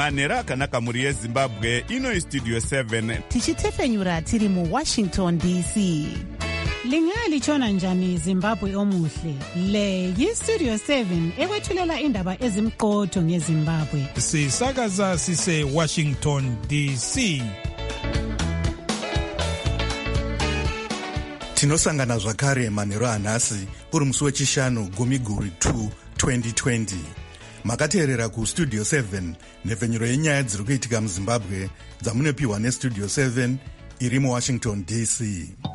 manhero akanaka mhuri yezimbabwe. Ino istudio 7 tichitefenyura tiri muWashington DC. Lingalitshona njani Zimbabwe omuhle? Le yistudio 7 ekwethulela indaba ezimqotho ngeZimbabwe. Sisakaza sise Washington DC. Tinosangana zvakare manhero anhasi uri musi wechishanu Gumiguru 2 2020. Makateerera kustudio 7 nhefenyuro yenyaya dziri kuitika muZimbabwe dzamunopiwa nestudio 7 iri muWashington DC.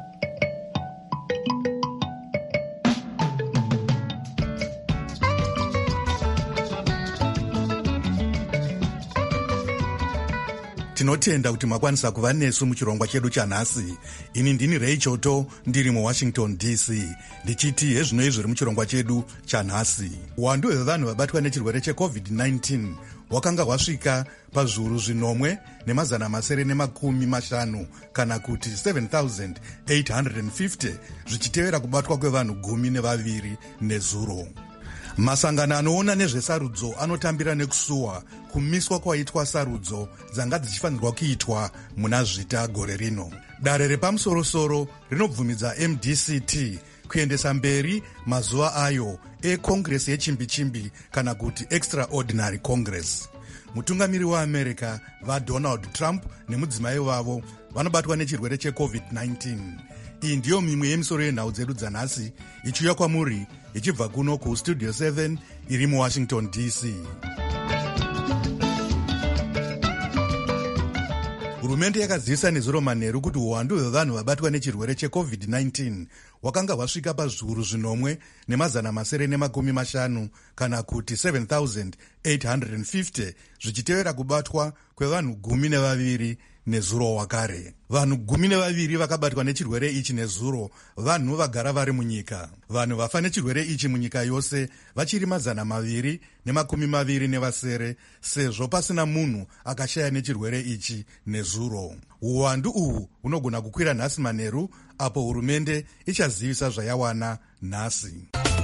Tinotenda kuti makwanisa kuva nesu muchirongwa chedu chanhasi. Ini ndini Ray Choto ndiri muWashington DC ndichiti hezvino zviri muchirongwa chedu chanhasi. Uwandu hwevanhu vabatwa nechirwere cheCovid-19 hwakanga hwasvika pazviuru 9,950 kana kuti 7,850 zvichitevera kubatwa kwevanhu 12 nezuro. Masangano anoona nezvesarudzo anotambira nekusuwa kumiswa kwaitwa sarudzo dzanga dzichifanirwa kuitwa muna Zvita gore rino. Dare repamusorosoro rinobvumidza MDCT kuendesa mberi mazuva ayo eCongress yechimbi-chimbi kana kuti Extraordinary Congress. Mutungamiri waAmerica vaDonald Trump nemudzimai wavo vanobatwa nechirwere cheCovid-19. Iyi ndiyo mimwe yemisoro yenhau dzedu dzanhasi ichiuya kwamuri ichibva kuno kustudio 7 iri muWashington DC. Hurumende yakazivisa nezuro manheru kuti uwandu hwevanhu vabatwa nechirwere cheCovid-19 hwakanga hwasvika pazviuru 9,950 kana kuti 7,850 zvichitevera kubatwa kwevanhu 12 nezuro wakare. Vanhu 12 vakabatwa nechirwere ichi nezuro vanhu vagara vari munyika. Vanhu vafa nechirwere ichi munyika yose vachiri 227 sezvo pasina munhu akashaya nechirwere ichi nezuro. Uwandu uhu hunogona kukwira nhasi manheru apo hurumende ichazivisa zvayawana nhasi.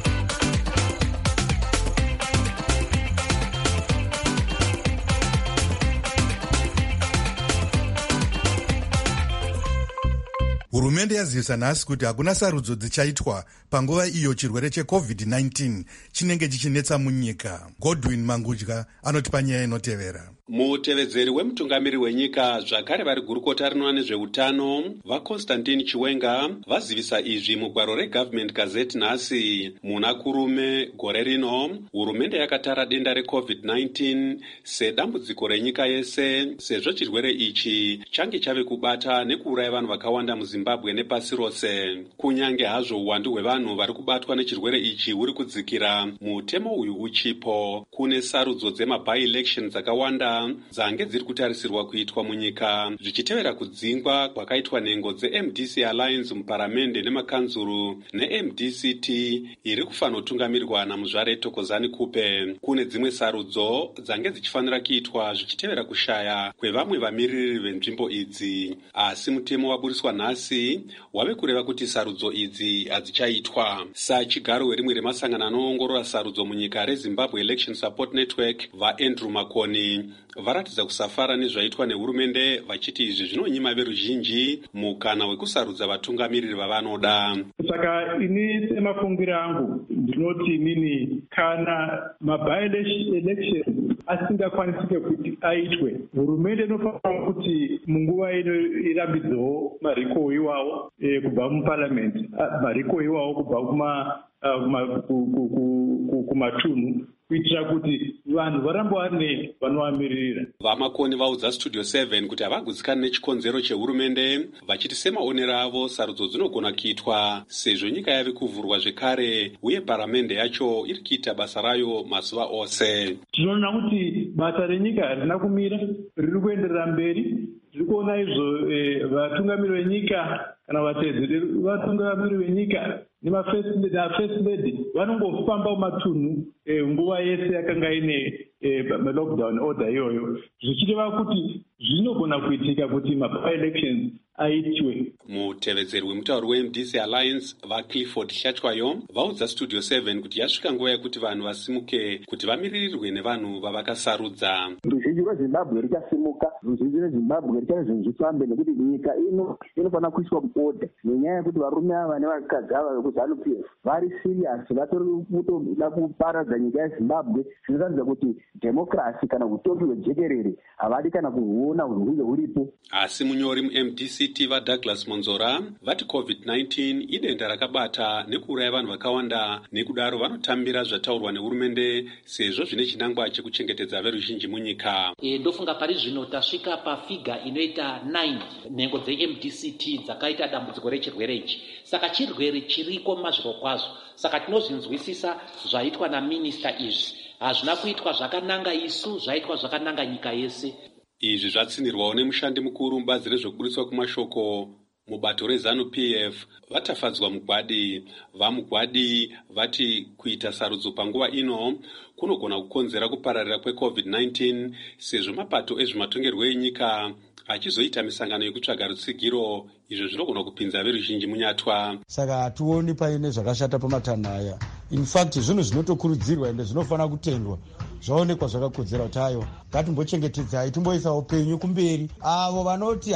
Hurumende yazivisa nhasi kuti hakuna sarudzo dzichaitwa panguva iyo chirwere cheCovid-19 chinenge chichinetsa munyika. Godwin Mangudya anotipa nyaya inotevera. Mutevedzeri wemutungamiri wenyika zvakare vari gurukota rinoona nezveutano vaConstantine Chiwenga vazivisa izvi mugwaro reGovernment Gazette nhasi. Muna kurume gore rino hurumende yakatara denda reCovid-19 sedambudziko renyika yese sezvo chirwere ichi change chave kubata nekuuraya vanhu vakawanda muZimbabwe nepasi rose. Kunyange hazvo uwandu hwevanhu vari kubatwa nechirwere ichi huri kudzikira, mutemo uyu uchipo. Kune sarudzo dzema-by-election dzakawanda dzange dziri kutarisirwa kuitwa munyika zvichitevera kudzingwa kwakaitwa nhengo dzeMDC Alliance muparamende nemakanzuru neMDCT iri kufanotungamirirwa naMuzvare Thokozani Kupe. Kune dzimwe sarudzo dzange dzichifanira kuitwa zvichitevera kushaya kwevamwe vamiriri venzvimbo idzi, asi mutemo waburiswa nhasi wave kureva kuti sarudzo idzi hadzichaitwa. Sachigaro werimwe remasangano anoongorora sarudzo munyika reZimbabwe Election Support Network vaAndrew Makoni varatidza kusafara nezvaitwa nehurumende vachiti izvi zvinonyima veruzhinji mukana wekusarudza vatungamiriri vavanoda. Saka ini semafungiro angu ndinoti nini kana maby-election asingakwanisike kuti aitwe, hurumende inofanira kuti munguva ino irambidzewo mariko iwawo kubva muparliament, mariko iwawo kubva kumatunhu kuitira kuti vanhu varambe vari vanovamirira. Vamakoni vaudza Studio 7 kuti havagutsikani nechikonzero chehurumende vachiti semaonero avo sarudzo dzinogona kuitwa sezvo nyika yave kuvhurwa zvekare uye paramende yacho iri kuita basa rayo mazuva ose. Tinoona kuti basa renyika harina kumira, riri kuenderera mberi. Tiri kuona izvo vatungamiri venyika kana vatedzeri vatungamiri venyika nemafirst lady vanongofamba mumatunhu nguva yese yakanga ine lockdown order iyoyo, zvichireva kuti zvinogona kuitika kuti by-elections aitwe. Mutevedzeri wemutauri weMDC Alliance vaClifford Hlachwayo vaudza Studio 7 kuti yasvika nguva yekuti vanhu vasimuke kuti vamiririrwe nevanhu vavakasarudza. Ruzhinji rweZimbabwe ruchasimuka, ruzhinji rweZimbabwe ruchaita zvinhu zvifambe, nekuti nyika inofanira kuiswa muodha nenyaya yekuti varume ava nevakadzi ava vekuZANU-PF vari serious, vatori kutoda kuparadza nyika yeZimbabwe. Zvinoratidza kuti demokrasi kana utongi hwejekerere havadi kana kuhuona hunge huripo. Asi munyori muMDCT vaDouglas Monzora vati COVID-19 idenda rakabata nekuuraya vanhu vakawanda, nekudaro vanotambira zvataurwa nehurumende sezvo zvine chinangwa chekuchengetedza veruzhinji munyika. Ndofunga pari zvino tasvika pafiga inoita 9 nhengo dzeMDCT dzakaita dambudziko rechirwere ichi. Saka chirwere chiriko mazviro kwazvo. Saka tinozvinzwisisa zvaitwa naminista izvi. Hazvina kuitwa zvakananga isu, zvaitwa zvakananga nyika yese. Izvi zvatsinirwawo nemushandi mukuru mubazi rezvokuburiswa kumashoko mubato reZANU-PF vatafadzwa mugwadi. Vamugwadi vati kuita sarudzo panguva ino kunogona kukonzera kupararira kweCovid-19 sezvo mapato ezvematongerwo enyika achizoita misangano yekutsvaga rutsigiro, izvo zvinogona kupinza veruzhinji munyatwa. Saka hationi paine zvakashata pamatanho aya. In fact zvinhu zvinotokurudzirwa ende zvinofanira kutendwa. Zvaonekwa zvakakodzera kuti ayo ngatimbochengetedzai, timboisa upenyu kumberi. Avo vanoti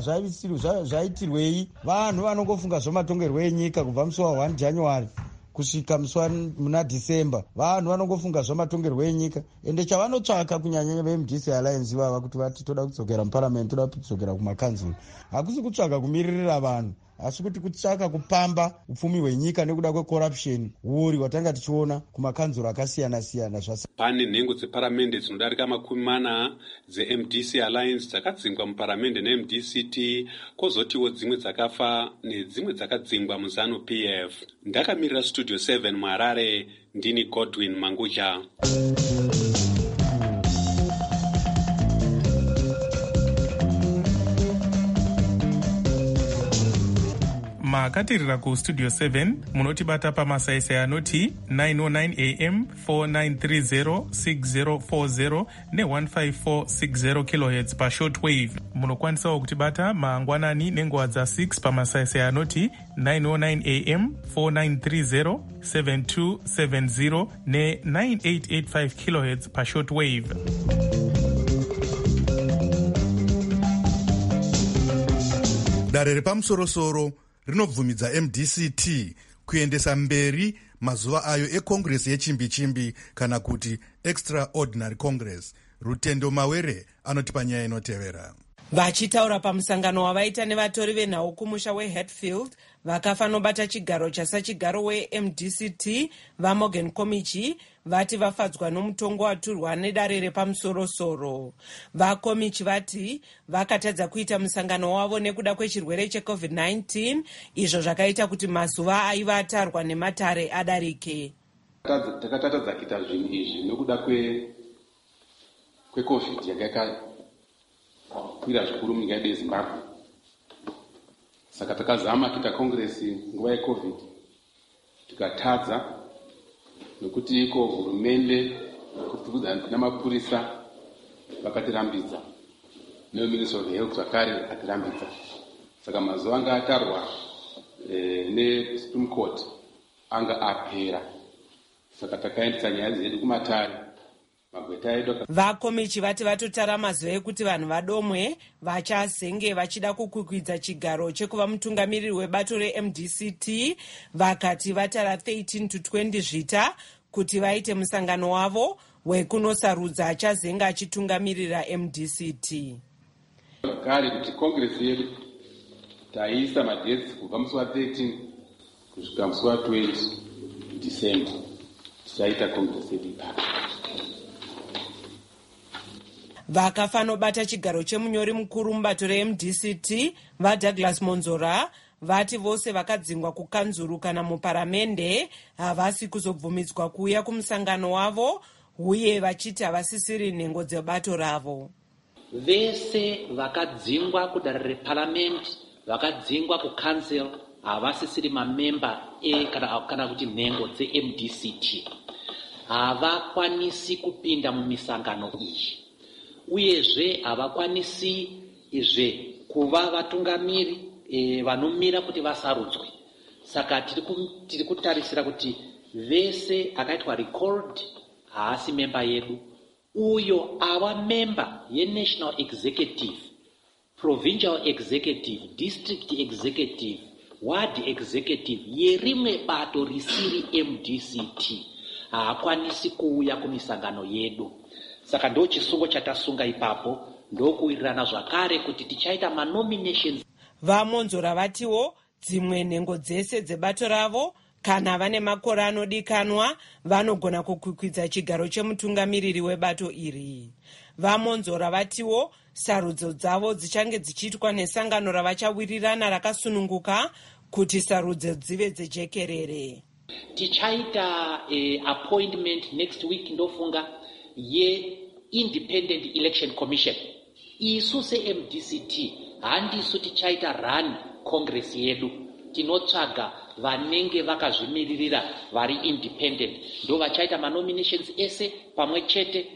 zvaitirwei, vanhu vanongofunga zvamatongerwo enyika kubva musi wa1 January kusvika musi muna December. Vanhu vanongofunga zvamatongerwo enyika, ende chavanotsvaka kunyanya veMDC Alliance vava kuti vati toda kudzokera muparliament, toda kudzokera kumakanzuru, hakusi kutsvaka kumiririra vanhu, asi kuti kutsvaka kupamba upfumi hwenyika nekuda kwecorruption wuri watanga tichiona kumakanzuro akasiyana-siyana. Pane nhengo dzeparamende dzinodarika 40 dzeMDC Alliance dzakadzingwa muparamende neMDCT, kwozotiwo dzimwe dzakafa nedzimwe dzakadzingwa muZANU-PF. Ndakamirira Studio 7 muHarare, ndini Godwin Manguja. makatirira kustudio 7 munotibata pamasaisai anoti 909 am 4930 6040 ne15460 kHz pashortwave. Munokwanisawo kutibata mangwanani nenguva dza6 pamasaisai anoti 909 am 4930 7270 ne9885 kHz pashortwave. Dare repamusorosoro rinobvumidza MDCT kuendesa mberi mazuva ayo ekongresi yechimbi-chimbi kana kuti extraordinary congress. Rutendo Mawere anotipa nyaya inotevera. Vachitaura pamusangano wavaita nevatori venhau kumusha weHatfield vakafa nobata chigaro chasachigaro weMDCT vaMorgan Komichi vati vafadzwa nomutongo waturwa nedare repamusorosoro. VaKomichi vati vakatadza kuita musangano wavo nekuda kwechirwere cheCovid-19, izvo zvakaita kuti mazuva aiva atarwa nematare adarike. Takatadza kuita zvinhu izvi nekuda kweCovid kwira zvikuru munyika yedu yeZimbabwe. Saka takazama kuita kongresi nguva yeCovid tikatadza, nokuti iko hurumende kupfudza namapurisa vakatirambidza, neministry of health zvakare akatirambidza. Saka mazuva anga atarwa neSupreme Court anga apera. Saka takaendesa nyaya dzedu kumatare. VaKomichi vati vatotara mazuva ekuti vanhu vadomwe vachazenge vachida kukwikwidza chigaro chekuva mutungamiriri webato reMDCT. Vakati vatara 13 to 20 zvita kuti vaite musangano wavo wekunosarudza achazenga achitungamirira MDCT. Kare kuti kongresi yedu taisa madetsi kubva musi wa13 kusvika musi wa20 December tichaita kongresi yedu ipapo. Vakafa nobata chigaro chemunyori mukuru mubato reMDCT vaDouglas Monzora vati vose vakadzingwa kukanzuru kana muparamende havasi kuzobvumidzwa kuuya kumusangano wavo, uye vachiti havasisiri nhengo dzebato ravo. Vese vakadzingwa kudare reparamende, vakadzingwa kukansel, havasisiri mamemba kana kuti nhengo dzeMDCT. Havakwanisi kupinda mumisangano iyi. Uyezve havakwanisi izve kuva vatungamiri vanomira kuti vasarudzwe. Saka tiri kutarisira kuti vese akaitwa recalled haasi member yedu, uyo ava member ye-national executive, provincial executive, district executive, ward executive yerimwe bato risiri MDCT haakwanisi kuuya kumisangano yedu. Saka ndo chisungo chatasunga ipapo, ndokuwirirana zvakare kuti tichaita manominations. Vamonzora vatiwo dzimwe nhengo dzese dzebato ravo kana vane makore anodikanwa vanogona kukwikwidza chigaro chemutungamiriri webato iri. Vamonzora vatiwo sarudzo dzavo dzichange dzichiitwa nesangano ravachawirirana rakasununguka kuti sarudzo dzive dzejekerere. Tichaita appointment next week ndofunga ye Independent Election Commission. Isu se-MDCT handisu tichaita run congress yedu, tinotsvaga vanenge vakazvimiririra vari independent ndo vachaita manominations ese pamwe chete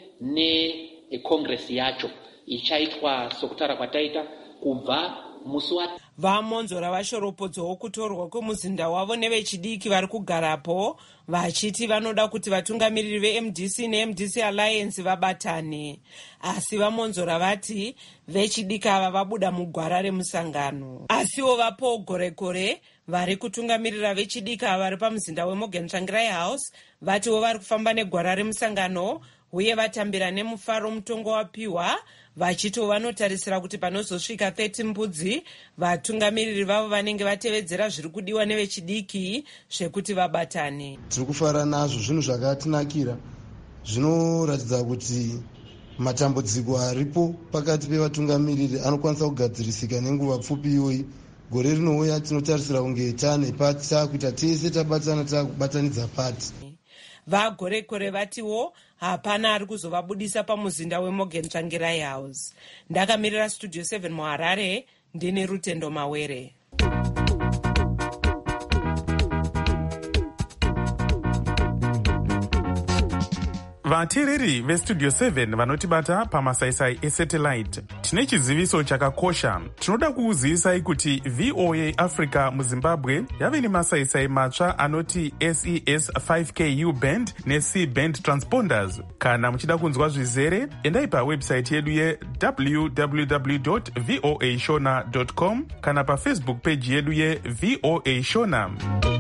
necongress yacho ichaitwa sokutaura kwataita kubva musi wa. Vamonzora vashoropodzawo kutorwa kwemuzinda wavo nevechidiki vari kugarapo, vachiti vanoda kuti vatungamiriri veMDC neMDC Alliance vabatane. Asi vamonzora vati vechidiki ava vabuda mugwara remusangano. Asiwo vapo gore vari kutungamirira vechidiki ava vari pamuzinda weMorgan Tsvangirai House vatiwo vari kufamba negwara remusangano uye vatambira nemufaro mutongo wapiwa, vachito vanotarisira kuti panozosvika 30 mbudzi vatungamiriri vavo vanenge vatevedzera zviri kudiwa nevechidiki zvekuti vabatane. Tiri kufara nazvo, zvinhu zvakatinakira, zvinoratidza kuti matambudziko aripo pakati pevatungamiriri anokwanisa kugadzirisika nenguva pfupi iyoyi. Gore rinouya tinotarisira kunge tane pati takuita tese tabatana takubatanidza pati. Vagorekore vatiwo hapana ari kuzovabudisa pamuzinda weMorgan Tsvangirai House. Ndakamirira Studio 7 muHarare, ndine Rutendo Mawere. vateereri vestudio 7 vanotibata pamasaisai esatellite, tine chiziviso chakakosha. Tinoda kukuzivisai kuti VOA Africa muZimbabwe yave nemasaisai matsva anoti SES 5K U-band neC band transponders. Kana muchida kunzwa zvizere, endai pawebsite yedu ye www.voashona.com kana pafacebook page yedu ye-VOA Shona.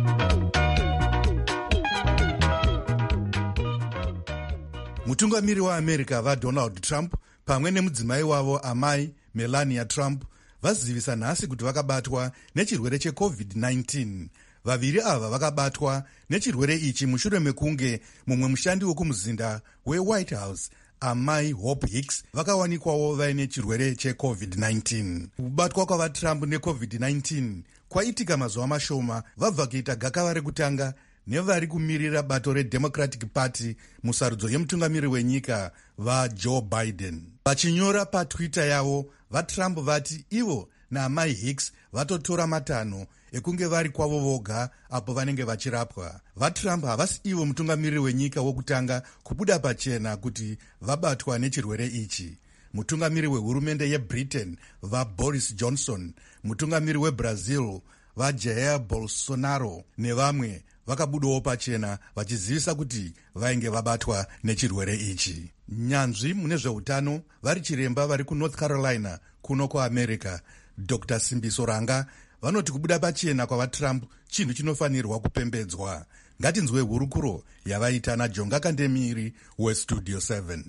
Mutungamiri waAmerica vaDonald Trump pamwe nemudzimai wavo amai Melania Trump vazivisa nhasi kuti vakabatwa nechirwere cheCovid-19. Vaviri ava vakabatwa nechirwere ichi mushure mekunge mumwe mushandi wekumuzinda weWhite House, amai Hope Hicks, vakawanikwawo vaine chirwere cheCovid-19. Kubatwa kwavaTrump neCovid-19 kwaitika mazuva mashoma vabva kuita gakava rekutanga nevari kumirira bato reDemocratic Party musarudzo yemutungamiri wenyika vaJoe Biden. Vachinyora paTwitter yavo, vaTrump vati ivo naamai Hicks vatotora matanho ekunge vari kwavo voga apo vanenge vachirapwa. VaTrump havasi ivo mutungamiri wenyika wokutanga kubuda pachena kuti vabatwa nechirwere ichi. Mutungamiri wehurumende yeBritain vaBoris Johnson, mutungamiri weBrazil vaJair Bolsonaro nevamwe vakabudawo pachena vachizivisa kuti vainge vabatwa nechirwere ichi. Nyanzvi mune zveutano vari chiremba vari kuNorth Carolina kuno kuAmerica, Dr. Simbiso Ranga, vanoti kubuda pachena kwavaTrump chinhu chinofanirwa kupembedzwa. Ngatinzwe hurukuro yavaita naJonga Kandemiri weStudio 7.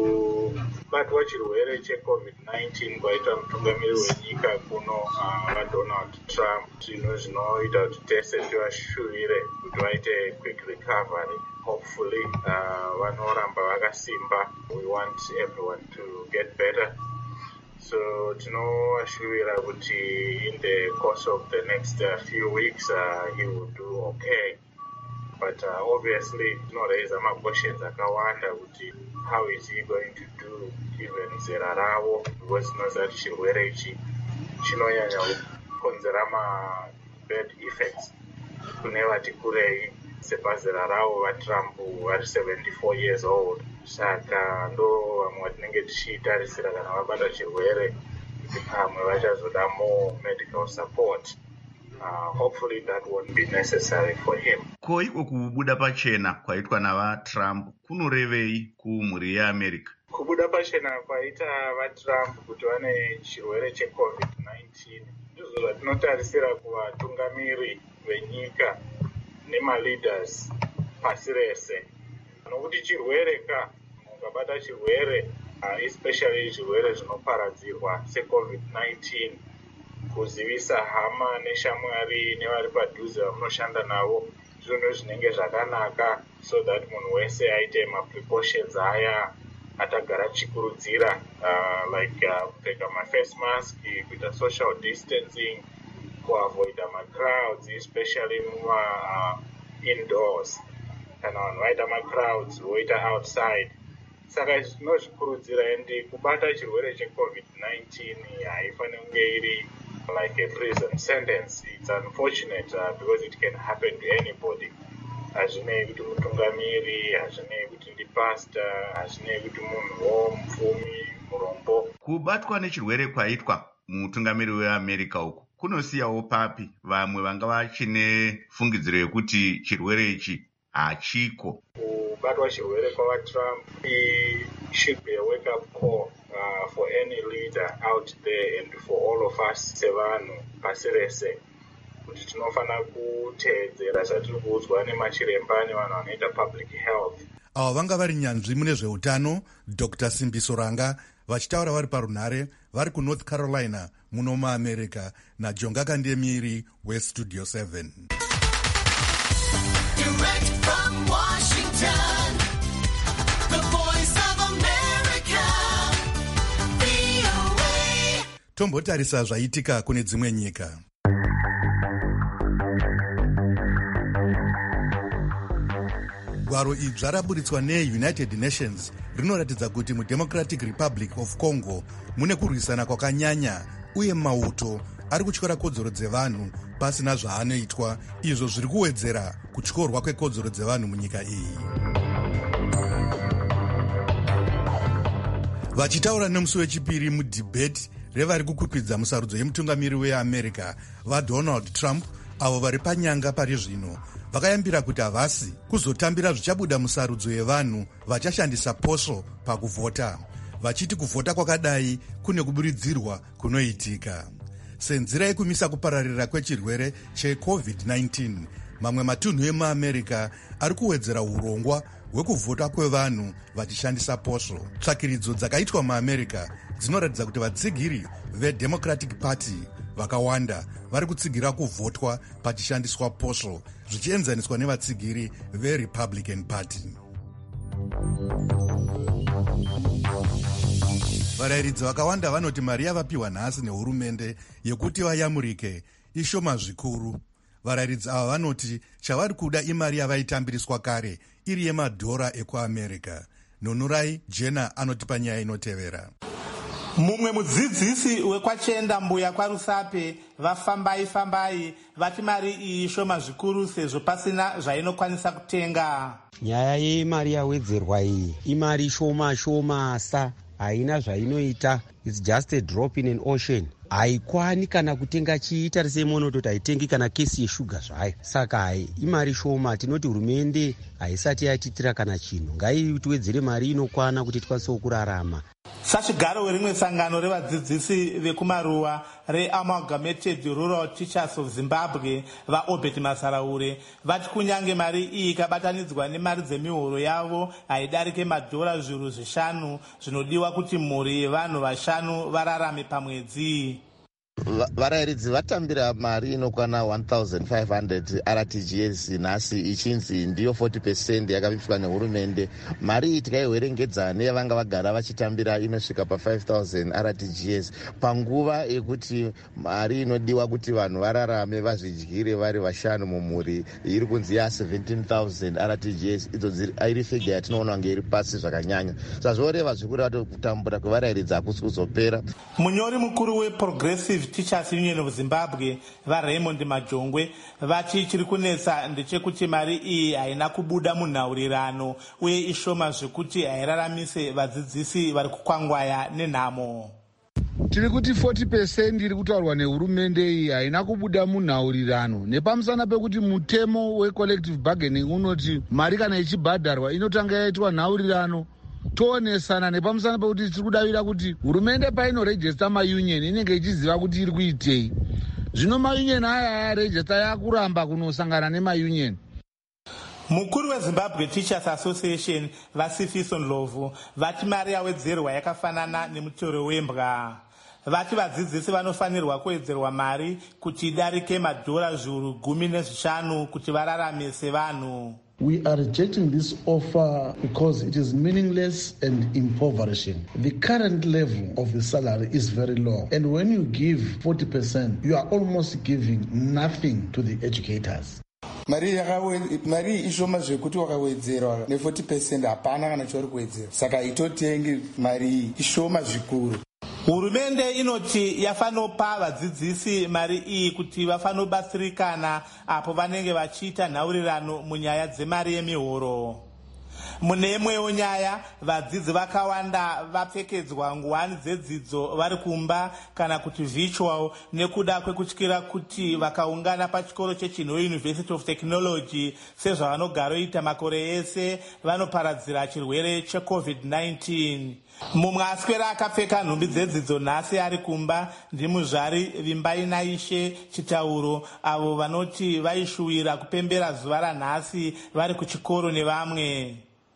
Kubatwa chirwere cheCovid-19 kwaita mutungamiri wenyika kuno vaDonald Trump, zvinhu zvinoita kuti tese tivashuvire kuti vaite quick recovery. Hopefully vanoramba vakasimba. We want everyone to get better. So tinovashuvira kuti in the course of the next few weeks he will do okay. But obviously tinoraise questions akawanda kuti how is he going to do even zera ravo, because tinoziva kuti chirwere ichi chinonyanya kukonzera bad effects kune vati kurei sepazera ravo. vaTrump vari 74 years old, saka ndo vamwe vatinenge tichitarisira kana vabata chirwere pamwe vachazoda more medical support. Hopefully that won't be necessary for him. Ko iko kubuda pachena kwaitwa navaTrump kunorevei kumhuri yeAmerica? Kubuda pachena kwaita vaTrump kuti vane chirwere cheCovid-19 ndizvo zvatinotarisira kuvatungamiri venyika nemaleaders pasi rese. Nokuti chirwere ukabata chirwere especially zvirwere zvinoparadzirwa seCovid-19, kuzivisa hama neshamwari nevari padhuze vamunoshanda navo zvinhu zvinenge zvakanaka, so that munhu wese aite maprecautions aya atagara chikurudzira, like kupfeka maface mask, kuita social distancing, kuavoida macrowds especially indoors. Kana vanhu vaita macrowds voita outside. Saka izvi tinozvikurudzira, ende kubata chirwere cheCovid-19 haifaniri kunge iri like a prison sentence. It's unfortunate because it can happen to anybody. Hazvinei kuti mutungamiri, hazvinei kuti ndipastor, hazvinei kuti munhuwo mupfumi, murombo. Kubatwa nechirwere kwaitwa mutungamiri weAmerica uku kunosiyawo papi vamwe vanga vachine fungidziro yekuti chirwere ichi hachiko? Kubatwa chirwere kwavaTrump should be a wake-up call for any leader out there and for all of us sevanhu pasi rese, kuti tinofanira kuteedzera zvatiri kuudzwa nemachiremba nevanhu vanoita public health. Ava vanga vari nyanzvi mune zveutano Dr. Simbiso Ranga vachitaura vari parunhare vari kuNorth Carolina muno muAmerica naJonga Kandemiri weStudio 7. Direct from Washington, the voice of America, VOA. Tombotarisa zvaitika kune dzimwe nyika. Gwaro idzva raburitswa neUnited Nations rinoratidza kuti muDemocratic Republic of Congo mune kurwisana kwakanyanya uye mauto ari kutyora kodzero dzevanhu pasina zvaanoitwa, izvo zviri kuwedzera kutyorwa kwekodzero dzevanhu munyika iyi. Vachitaura nemusi wechipiri mudhibheti revari kukwikwidza musarudzo yemutungamiri weAmerica vaDonald Trump, avo vari panyanga pari zvino, vakayambira kuti havasi kuzotambira zvichabuda musarudzo yevanhu vachashandisa posvo pakuvhota, vachiti kuvhota kwakadai kune kuburidzirwa kunoitika. Senzira yekumisa kupararira kwechirwere cheCovid-19, mamwe matunhu emuAmerica ari kuwedzera urongwa hwekuvhota kwevanhu vachishandisa posvo. Tsvakiridzo dzakaitwa muAmerica dzinoratidza kuti vatsigiri veDemocratic Party vakawanda vari kutsigira kuvhotwa pachishandiswa posvo zvichienzaniswa nevatsigiri veRepublican Party. Varayiridzi vakawanda vanoti mari yavapiwa nhasi nehurumende yekuti vayamurike ishoma zvikuru. Varayiridzi ava vanoti chavari kuda imari yavaitambiriswa kare iri yemadhora ekuAmerica. Nonurai Jena anotipa nyaya inotevera. Mumwe mudzidzisi wekwachenda mbuya kwaRusape vafambai vati mari iyi shoma zvikuru sezvo pasina zvainokwanisa kutenga. Nyaya yemari yawedzerwa iyi imari shoma sa haina zvainoita. It's just a drop in an ocean. Haikwani kana kutenga chiita semonototi haitengi kana kesi yeshuga zvayo. Saka hai imari shoma, tinoti hurumende haisati yatitira kana chinhu. Ngaitiwedzere mari inokwana kuti tikwanisewo kurarama. Sachigaro werimwe sangano revadzidzisi vekumaruwa reAmalgamated Rural Teachers of Zimbabwe vaObert Masaraure vati kunyange mari iyi ikabatanidzwa nemari dzemihoro yavo haidarike madhora zviuru 5 zvinodiwa kuti mhuri yevanhu 5 vararame pamwedzi. Varayiridzi vatambira mari inokwana 1,500 RTGS nhasi ichinzi ndiyo 40% yakavipwa nehurumende. Mari iyi tikaiverengedza nevanga vagara vachitambira inosvika pa5,000 RTGS panguva yekuti mari inodiwa kuti vanhu vararame vazvidyire vari 5 mumhuri iri kunzi ya17,000 RTGS. Idzo iri figa yatinoona kunge iri pasi zvakanyanya. Zvazvoreva zvikuru kuti kutambura kwevarayiridzi hakusi kuzopera. Munyori mukuru weProgressive Teachers Union of Zimbabwe vaRaymond Majongwe vati chiri kunetsa ndechekuti mari iyi haina kubuda munhaurirano uye ishoma zvekuti hairaramise vadzidzisi vari kukwangwaya nenhamo. tiri kuti 40% iri kutaurwa nehurumende iyi haina kubuda munhaurirano nepamusana pekuti mutemo wecollective bargaining unoti mari kana ichibhadharwa inotanga yaitwa nhaurirano toonesana nepamusana pekuti tiri kudavira kuti hurumende painorejesta maunion inenge ichiziva kuti iri kuitei. Zvino maunion aya yarejesta yakuramba kunosangana nemaunion. Mukuru weZimbabwe Teachers Association vaSifiso Ndlovu vati mari yawedzerwa yakafanana nemutero wembwa. Vati vadzidzisi vanofanirwa kuwedzerwa mari kuti idarike madhora zviuru 15 kuti vararame sevanhu. We are rejecting this offer because it is meaningless and impoverishing. The current level of the salary is very low. And when you give 40%, you are almost giving nothing to the educators. Mari ishoma zvekuti wakawedzerwa ne40% hapana kana chauri kuwedzera. Saka itotengi mari ishoma zvikuru. Hurumende inoti yafanopa vadzidzisi mari iyi kuti vafanobatsirikana apo vanenge vachiita nhaurirano munyaya dzemari yemihoro. Mune imwewo nyaya vadzidzi vakawanda vapfekedzwa nguwani dzedzidzo vari kumba kana kuti virtual nekuda kwekutyira kuti vakaungana pachikoro chechino University of Technology sezvavanogaroita makore ese vanoparadzira chirwere cheCovid-19. Mumwe aswera akapfeka nhumbi dzedzidzo nhasi ari kumba ndimuzvari Vimbai Naishe Chitauro avo vanoti vaishuwira kupembera zuva ranhasi vari kuchikoro nevamwe.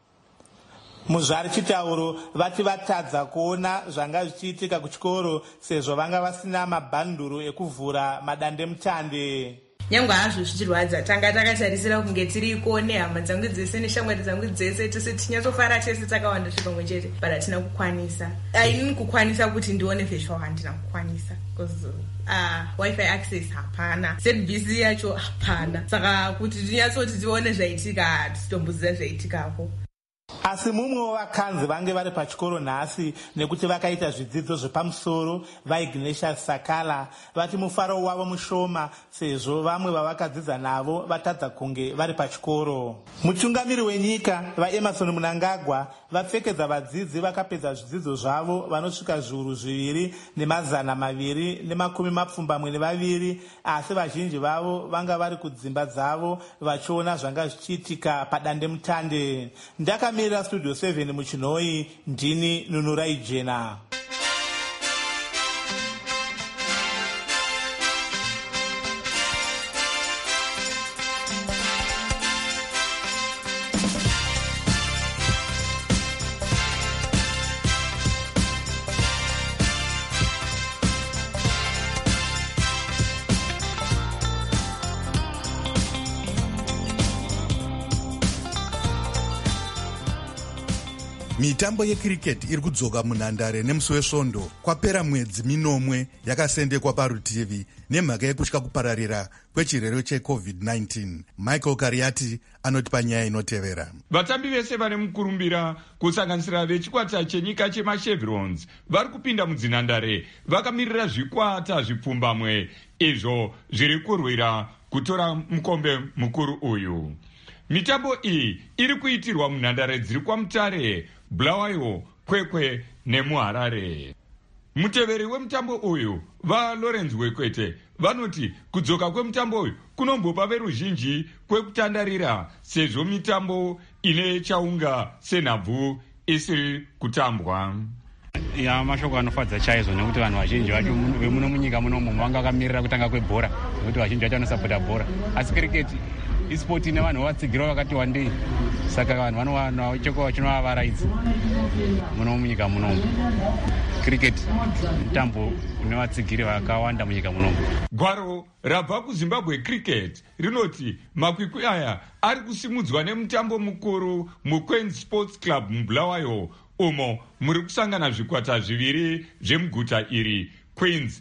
Muzvari Chitauro vati vatadza kuona zvanga zvichiitika kuchikoro sezvo vanga vasina mabhanduru ekuvhura madandemutande. Nyangwe hazvo zvichirwadza tanga takatarisira kunge tiriko nehama dzangu dzese neshamwari dzangu dzese tose tinyatsofara tese takawanda pamwe chete but hatina kukwanisa. Haini kukwanisa kuti ndione virtual handina kukwanisa because wifi access hapana, ZBC yacho hapana, saka kuti tinyatsoti tione zvaitika titomboziva zvaitikako. Asi mumwe wavakanzi vange vari pachikoro nhasi nekuti vakaita zvidzidzo zvepamusoro vaIgnatius Sakala vati mufaro wavo mushoma sezvo vamwe vavakadzidza navo vatadza kunge vari pachikoro. Mutungamiri wenyika vaEmerson Mnangagwa vapfekedza vadzidzi vakapedza zvidzidzo zvavo vanosvika zviuru 2,272 asi vazhinji vavo vanga vari kudzimba dzavo vachiona zvanga zvichiitika padandemutande. Ndakamira Studio 7 muchinoi ndini Nunurai Jena. Mitambo yecricket iri kudzoka munhandare nemusi wesvondo kwapera mwedzi minomwe yakasendekwa parutivi nemhaka yekutya kupararira kwechirwere cheCovid-19. Michael Kariati anoti panyaya inotevera. Vatambi vese vane mukurumbira kusanganisira vechikwata chenyika chemachevrons vari kupinda mudzinhandare vakamirira zvikwata zvipfumbamwe izvo zviri kurwira kutora mukombe mukuru uyu. Mitambo iyi iri kuitirwa munhandare dziri kwaMutare, Bulawayo, Kwekwe nemuHarare. Muteveri wemutambo uyu vaLawrence Wekwete vanoti kudzoka kwemutambo uyu kunombopa veruzhinji kwekutandarira sezvo mitambo ine chaunga senhabvu isiri kutambwa. Mashoko anofadza chaizvo nekuti vanhu vazhinji vacho vemuno munyika munomu vanga vakamirira kutanga kwebhora nekuti vazhinji vacho vanosapota bhora, asi cricket ispoti ine vanhu vatsigirwa vakati wandei, saka vanhu vanowana cheko chinovavaraidza muno munyika munomu. Cricket mutambo une vatsigiri vakawanda munyika munomu. Gwaro rabva kuZimbabwe Cricket rinoti makwikwi aya ari kusimudzwa nemutambo mukuru muQueen's Sports Club muBulawayo umo muri kusangana zvikwata zviviri zvemuguta iri, Queens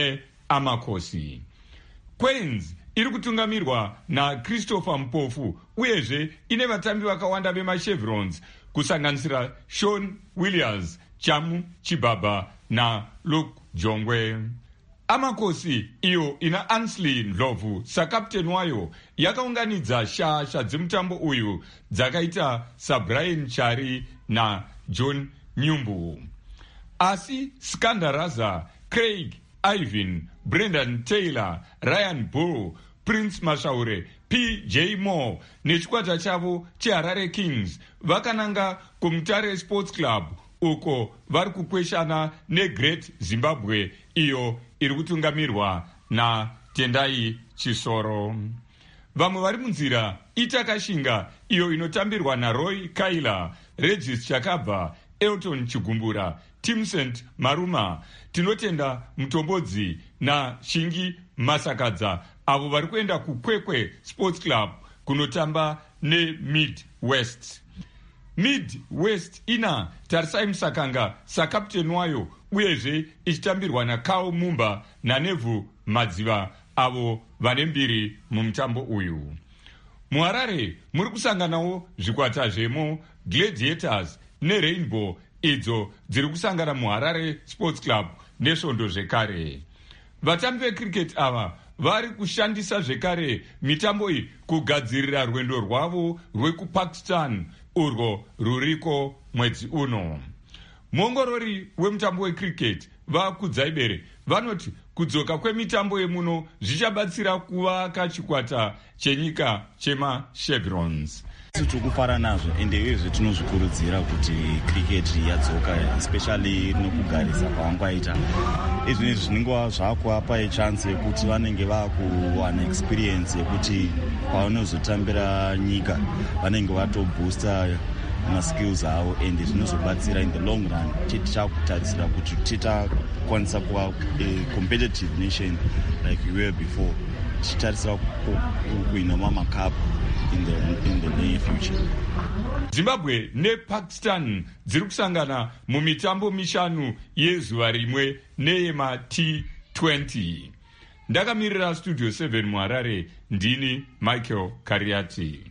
neAmakosi. Queens iri kutungamirwa naChristopher Mpofu uyezve ine vatambi vakawanda vemachevrons kusanganisira Sean Williams, Chamu Chibaba naLuke Jongwe. Amakosi iyo ina Ansley Ndlovu sakapteni wayo yakaunganidza shasha dzemutambo uyu dzakaita saBrian Chari naJohn Nyumbu. asi Skandaraza, Craig Ivan, Brendan Taylor, Ryan Bull, Prince Mashaure, PJ Moore nechikwata chavo cheHarare Kings vakananga kuMutare Sports Club uko vari kukweshana neGreat Zimbabwe iyo iri kutungamirwa naTendai Chisoro. Vamwe vari munzira iTakashinga iyo inotambirwa naRoy Kaila, Regis Chakabva, Elton Chigumbura, Timsent Maruma, Tinotenda Mutombodzi naShingi Masakadza avo vari kuenda kuKwekwe Sports Club kunotamba neMidwest. Midwest ina Tarisai Musakanga sakapteni wayo uyezve ichitambirwa naKarl Mumba naNevhu Madziva avo vane mbiri mumutambo uyu. MuHarare muri kusanganawo zvikwata zvemo Gladiators neRainbow idzo dziri kusangana muHarare Sports Club nesvondo zvekare. Vatambi vecricket ava vari kushandisa zvekare mitambo iyi kugadzirira rwendo rwavo rwekuPakistan urwo ruriko mwedzi uno. Muongorori wemutambo wecricket vaKudzaibere vanoti kudzoka kwemitambo yemuno zvichabatsira kuvaka chikwata chenyika chemachevrons. Tikufara nazvo ende izvezve tinozvikurudzira kuti cricket yadzoka especially nokugarisa kwavangwaita izvinezvi zvinenge zvakuvapa chance yekuti vanenge vakuwana experience yekuti pavanozotambira nyika vanenge vatoboosta maskills avo ende zvinozobatsira in the long run tichakutarisira kuti titakwanisa kuva a competitive nation like we were before tichitarisira kuwina mamacup in the near future. Zimbabwe nePakistan dziri kusangana mumitambo mishanu yezuva rimwe neyema T20. Ndakamirira Studio 7 muHarare, ndini Michael Kariati.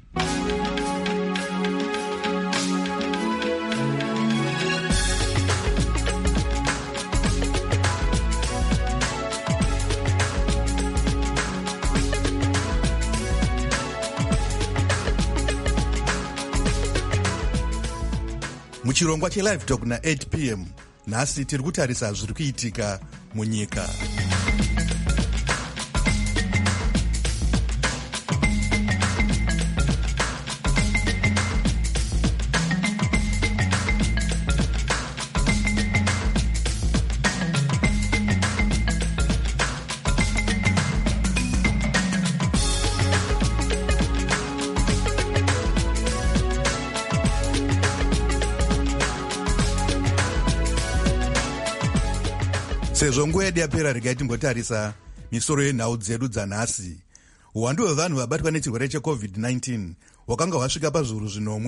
muchirongwa chelive talk na8 p.m. nhasi tiri kutarisa zviri kuitika munyika. sezvo nguva yedu yapera regai timbotarisa misoro yenhau dzedu dzanhasi. Uwandu hwevanhu vabatwa nechirwere cheCovid-19 hwakanga hwasvika pazviuru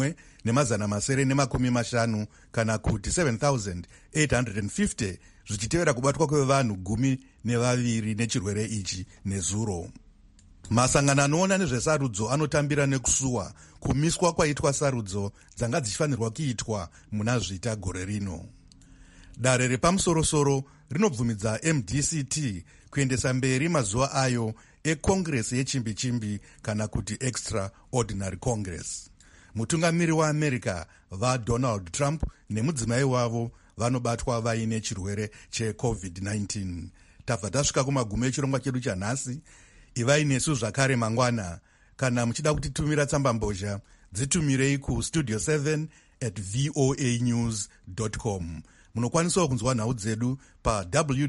1,950 kana kuti 7,850 zvichitevera kubatwa kwevanhu 12 nechirwere ichi nezuro. Masangano anoona nezvesarudzo anotambira nekusuwa kumiswa kwaitwa sarudzo dzanga dzichifanirwa kuitwa muna zvita gore rino. Dare repamusorosoro rinobvumidza MDCT kuendesa mberi mazuva ayo eCongress yechimbi-chimbi kana kuti Extraordinary Congress. Mutungamiri waAmerica vaDonald Trump nemudzimai wavo vanobatwa vaine chirwere cheCovid-19. Tabva tasvika kumagumo echirongwa chedu chanhasi. Ivai nesu zvakare mangwana. Kana muchida kutitumira tsamba mbozha, dzitumirei kustudio 7@voanews.com. Munokwanisawo kunzwa nhau dzedu pa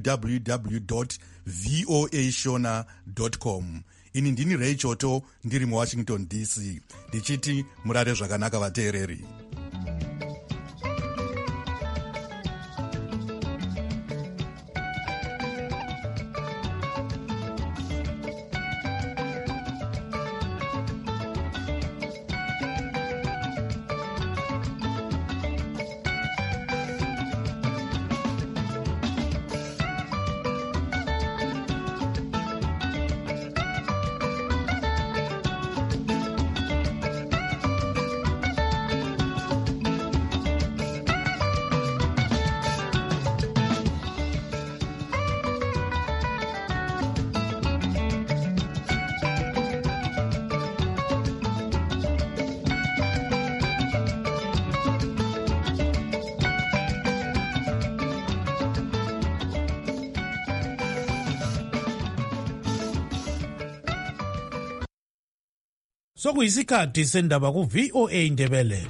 www.voashona.com. Ini ndini Ray Choto ndiri muWashington DC. Ndichiti murare zvakanaka vateereri. sokuyisikhathi sendaba ku-VOA Indebele.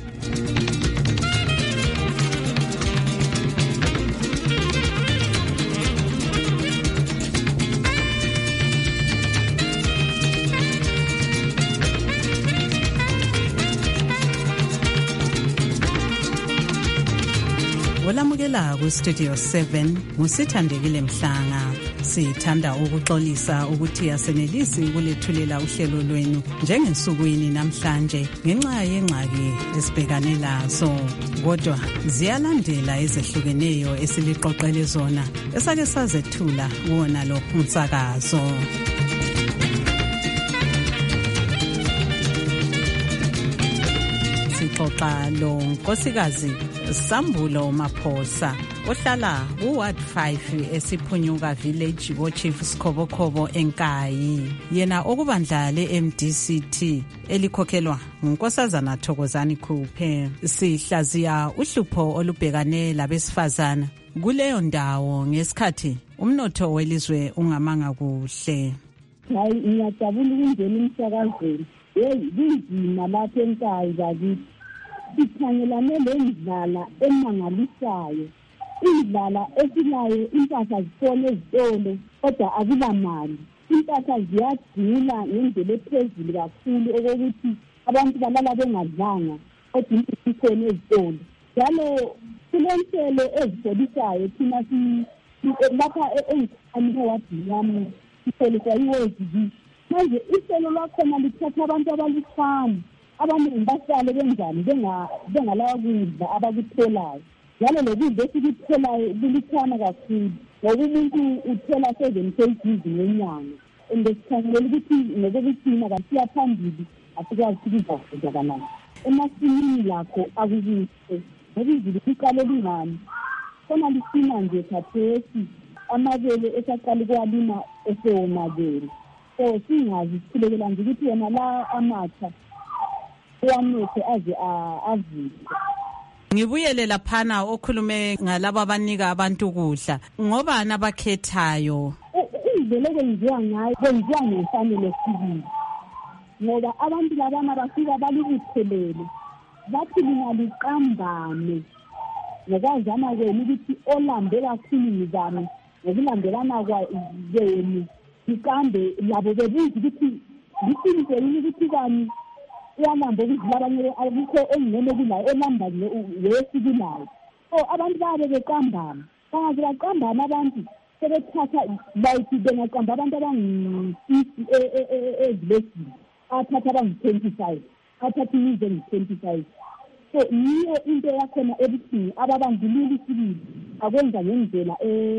Olamukela ku-Studio 7 ngusithandekile Mhlanga. Sithanda ukuxolisa ukuthi asenelisi ukulethulela uhlelo lwenu njengensukwini namhlanje ngenxa yengxaki esibhekane lazo. Kodwa ziyalandela ezehlukeneyo esiliqoqele zona esake sazethula kuwona lo umsakazo. Sixoxa lo nkosikazi Sambulo Maphosa ohlala ku-Ward 5 esiphunyuka village ko-Chief Skobokhobo eNkayi. Yena okubandla le-MDCT elikhokhelwa ngunkosazana Thokozani Khuphe. Sihlaziya uhlupho olubhekane labesifazana kuleyo ndawo ngesikhathi umnotho welizwe ungamanga kuhle. Hayi ngiyajabula ukungena emsakazweni. Hey kunzima lapha eNkayi bakithi. Sikhangelane lendlala emangalisayo. Indlala esilayo impahla zifone ezitolo kodwa akulamali. Impahla ziyadula ngendlela ephezulu kakhulu okokuthi abantu balala bengadlanga kodwa impahla zifone ezitolo. Njalo kulenhlelo ezisolisayo thina lapha engikhanya wadinami isoliswa iWorld. Manje ihlelo lakhona lithatha abantu abalifana abaningi bahlale benzani bengalawa kudla abakutholayo. Njalo lokudla esikuthola kulikhana kakhulu ngoba umuntu uthola 7 kg ngenyanga. Ngesikhathi ukuthi ngokuthina kasiya phambili asikwazi ukuzakudla kanani. Emasimini lakho akukuhle ngoba izulu liqale lingani. Khona lisina nje khathesi amabele esaqala ukwalima esewonakele. So singazi sikhulekela nje ukuthi yena la amatsha uyamethe aze avile. Ngibuyele laphana okhulume ngalabo abanika abantu ukudla. Ngoba nabakhethayo indlela okwenziwa ngayo kwenziwa ngefanele sibili. Ngoba abantu labana bafika balibuthelele bathi lingaliqambane ngokwazana kwenu ukuthi olambe kakhulu ngizame ngokulandelana kwenu ikambe labo bebuza ukuthi liqiniso yini ukuthi kani uyalamba ukudlula abanye akukho engene kulayo elamba wesikunayo. So abantu babe beqambana bangaze baqambana abantu sebethatha bayithi bengaqamba abantu abangu-50 ezilesini athatha abangu-25 athatha imize ngu-25. So yiyo into yakhona ebuhlungu ababandlululi isibili akwenza ngendlela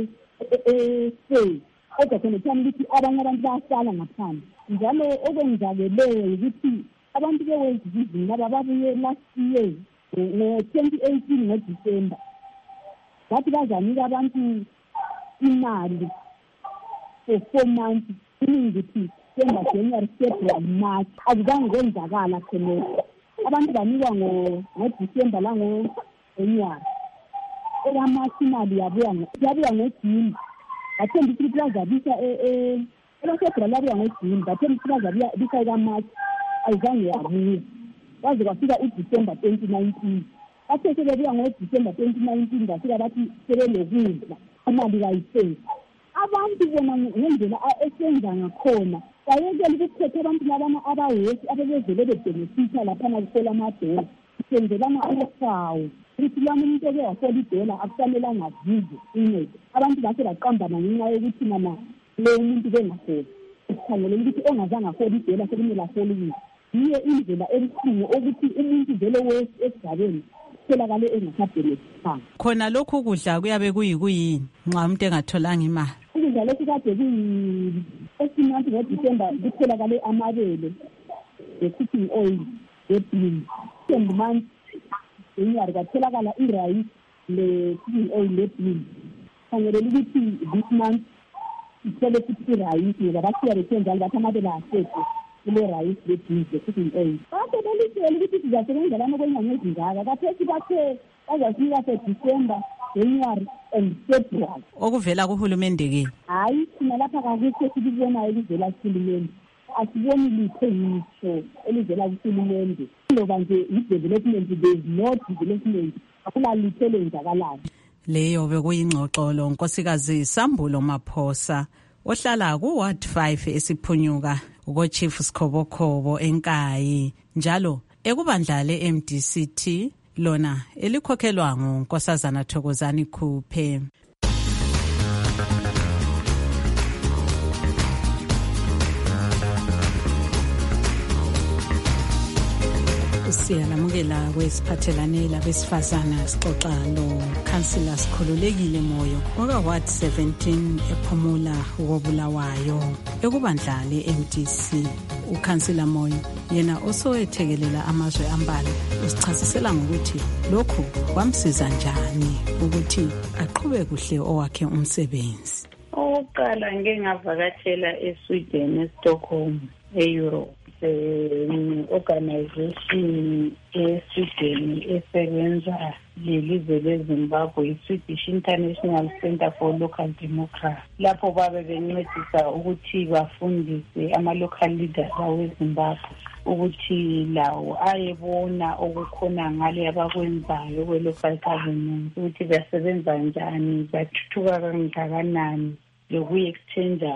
kodwa khona kuthani ukuthi abanye abantu bayahlala ngaphandle. Njalo okwenzakeleyo ukuthi abantu be-World Vision laba babuye last year ngo-2018 ngoDisemba bathi bazanika abantu imali for 4 months. Meaning ukuthi December, January, February, March akuzange kwenzakala khonokho. Abantu banikwa ngoDisemba la ngo-January. Eyamathi imali yabuya ngoJuni. Bathemba ukuthi bazabisa eFebruary labuya ngoJuni. Bathemba ukuthi bazabisa ekaMarch ayizange yabuya. Kwaze kwafika uDisember 2019. Bathe sebebuya ngoDisember 2019 bafika bathi sebelokudla imali kayisenzi. Abantu bona ngendlela esenza ngakhona bayekela ukukhetha abantu labana abawesi abebezele bebenefitha laphana kusola amadola senzelana usawo ukuthi lana umuntu oke wasola idola akufanelanga azize incede. Abantu base baqambana ngenxa yokuthi mana lo muntu bengasola sikhangelela ukuthi ongazange asola idola sekumele asole ukudla. Yiyo indlela ebuhlungu ukuthi umuntu vele wesi esigabeni tholakale engasabhenefithanga. Khona lokhu kudla kuyabe kuyini nxa umuntu engatholanga imali? Ukudla lokhu kade esinanti ngoDisemba kutholakale amabele le-cooking oil le-beans. Month January kwatholakala i-rice le-cooking oil le-beans. Khangelela ukuthi this month ithole futhi i-rice ngoba basiya bethenjalo bathi amabele asekho kule-rice le-beans le-cooking oil. Kade belitshela ukuthi sizasebenzelana okwenyanga ezingaka kathesi bathe bazasinika se-December, January and February. Okuvela kuhulumende ke? Hayi thina lapha kakukho esikubonayo kuvela kuhulumende. asiboni litho yitho elivela kuhulumende ngoba nje i-development there is no development akunalitho elenzakalayo. Leyo bekuyingxoxolo unkosikazi Sambulo Maphosa ohlala ku-Ward 5 esiphunyuka uko-Chief Sikhobokhobo eNkayi njalo ekubandla le-MDCT lona elikhokhelwa nguNkosazana Thokozani Khuphe. Siyalamukela kwesiphathelane labesifazana sixoxa lo-Councillor Sikhululekile Moyo oka-Ward 17 ePhumula koBulawayo ekubandla le-MDC. uCouncillor Moyo yena osoyethekelela amazwe ambalwa usichasisela ngokuthi lokhu kwamsiza njani ukuthi aqhube kuhle owakhe umsebenzi. Oqala ngeke ngavakatshela eSweden eStockholm eEurope. Organization eSweden esebenza lelizwe leZimbabwe iSwedish International Center for Local Democracy. Lapho babe bencedisa ukuthi bafundise ama-local leaders aweZimbabwe ukuthi lawo ayebona okukhona ngale abakwenzayo kwe-local government ukuthi basebenza njani, bathuthuka kangakanani lokuyi-exchange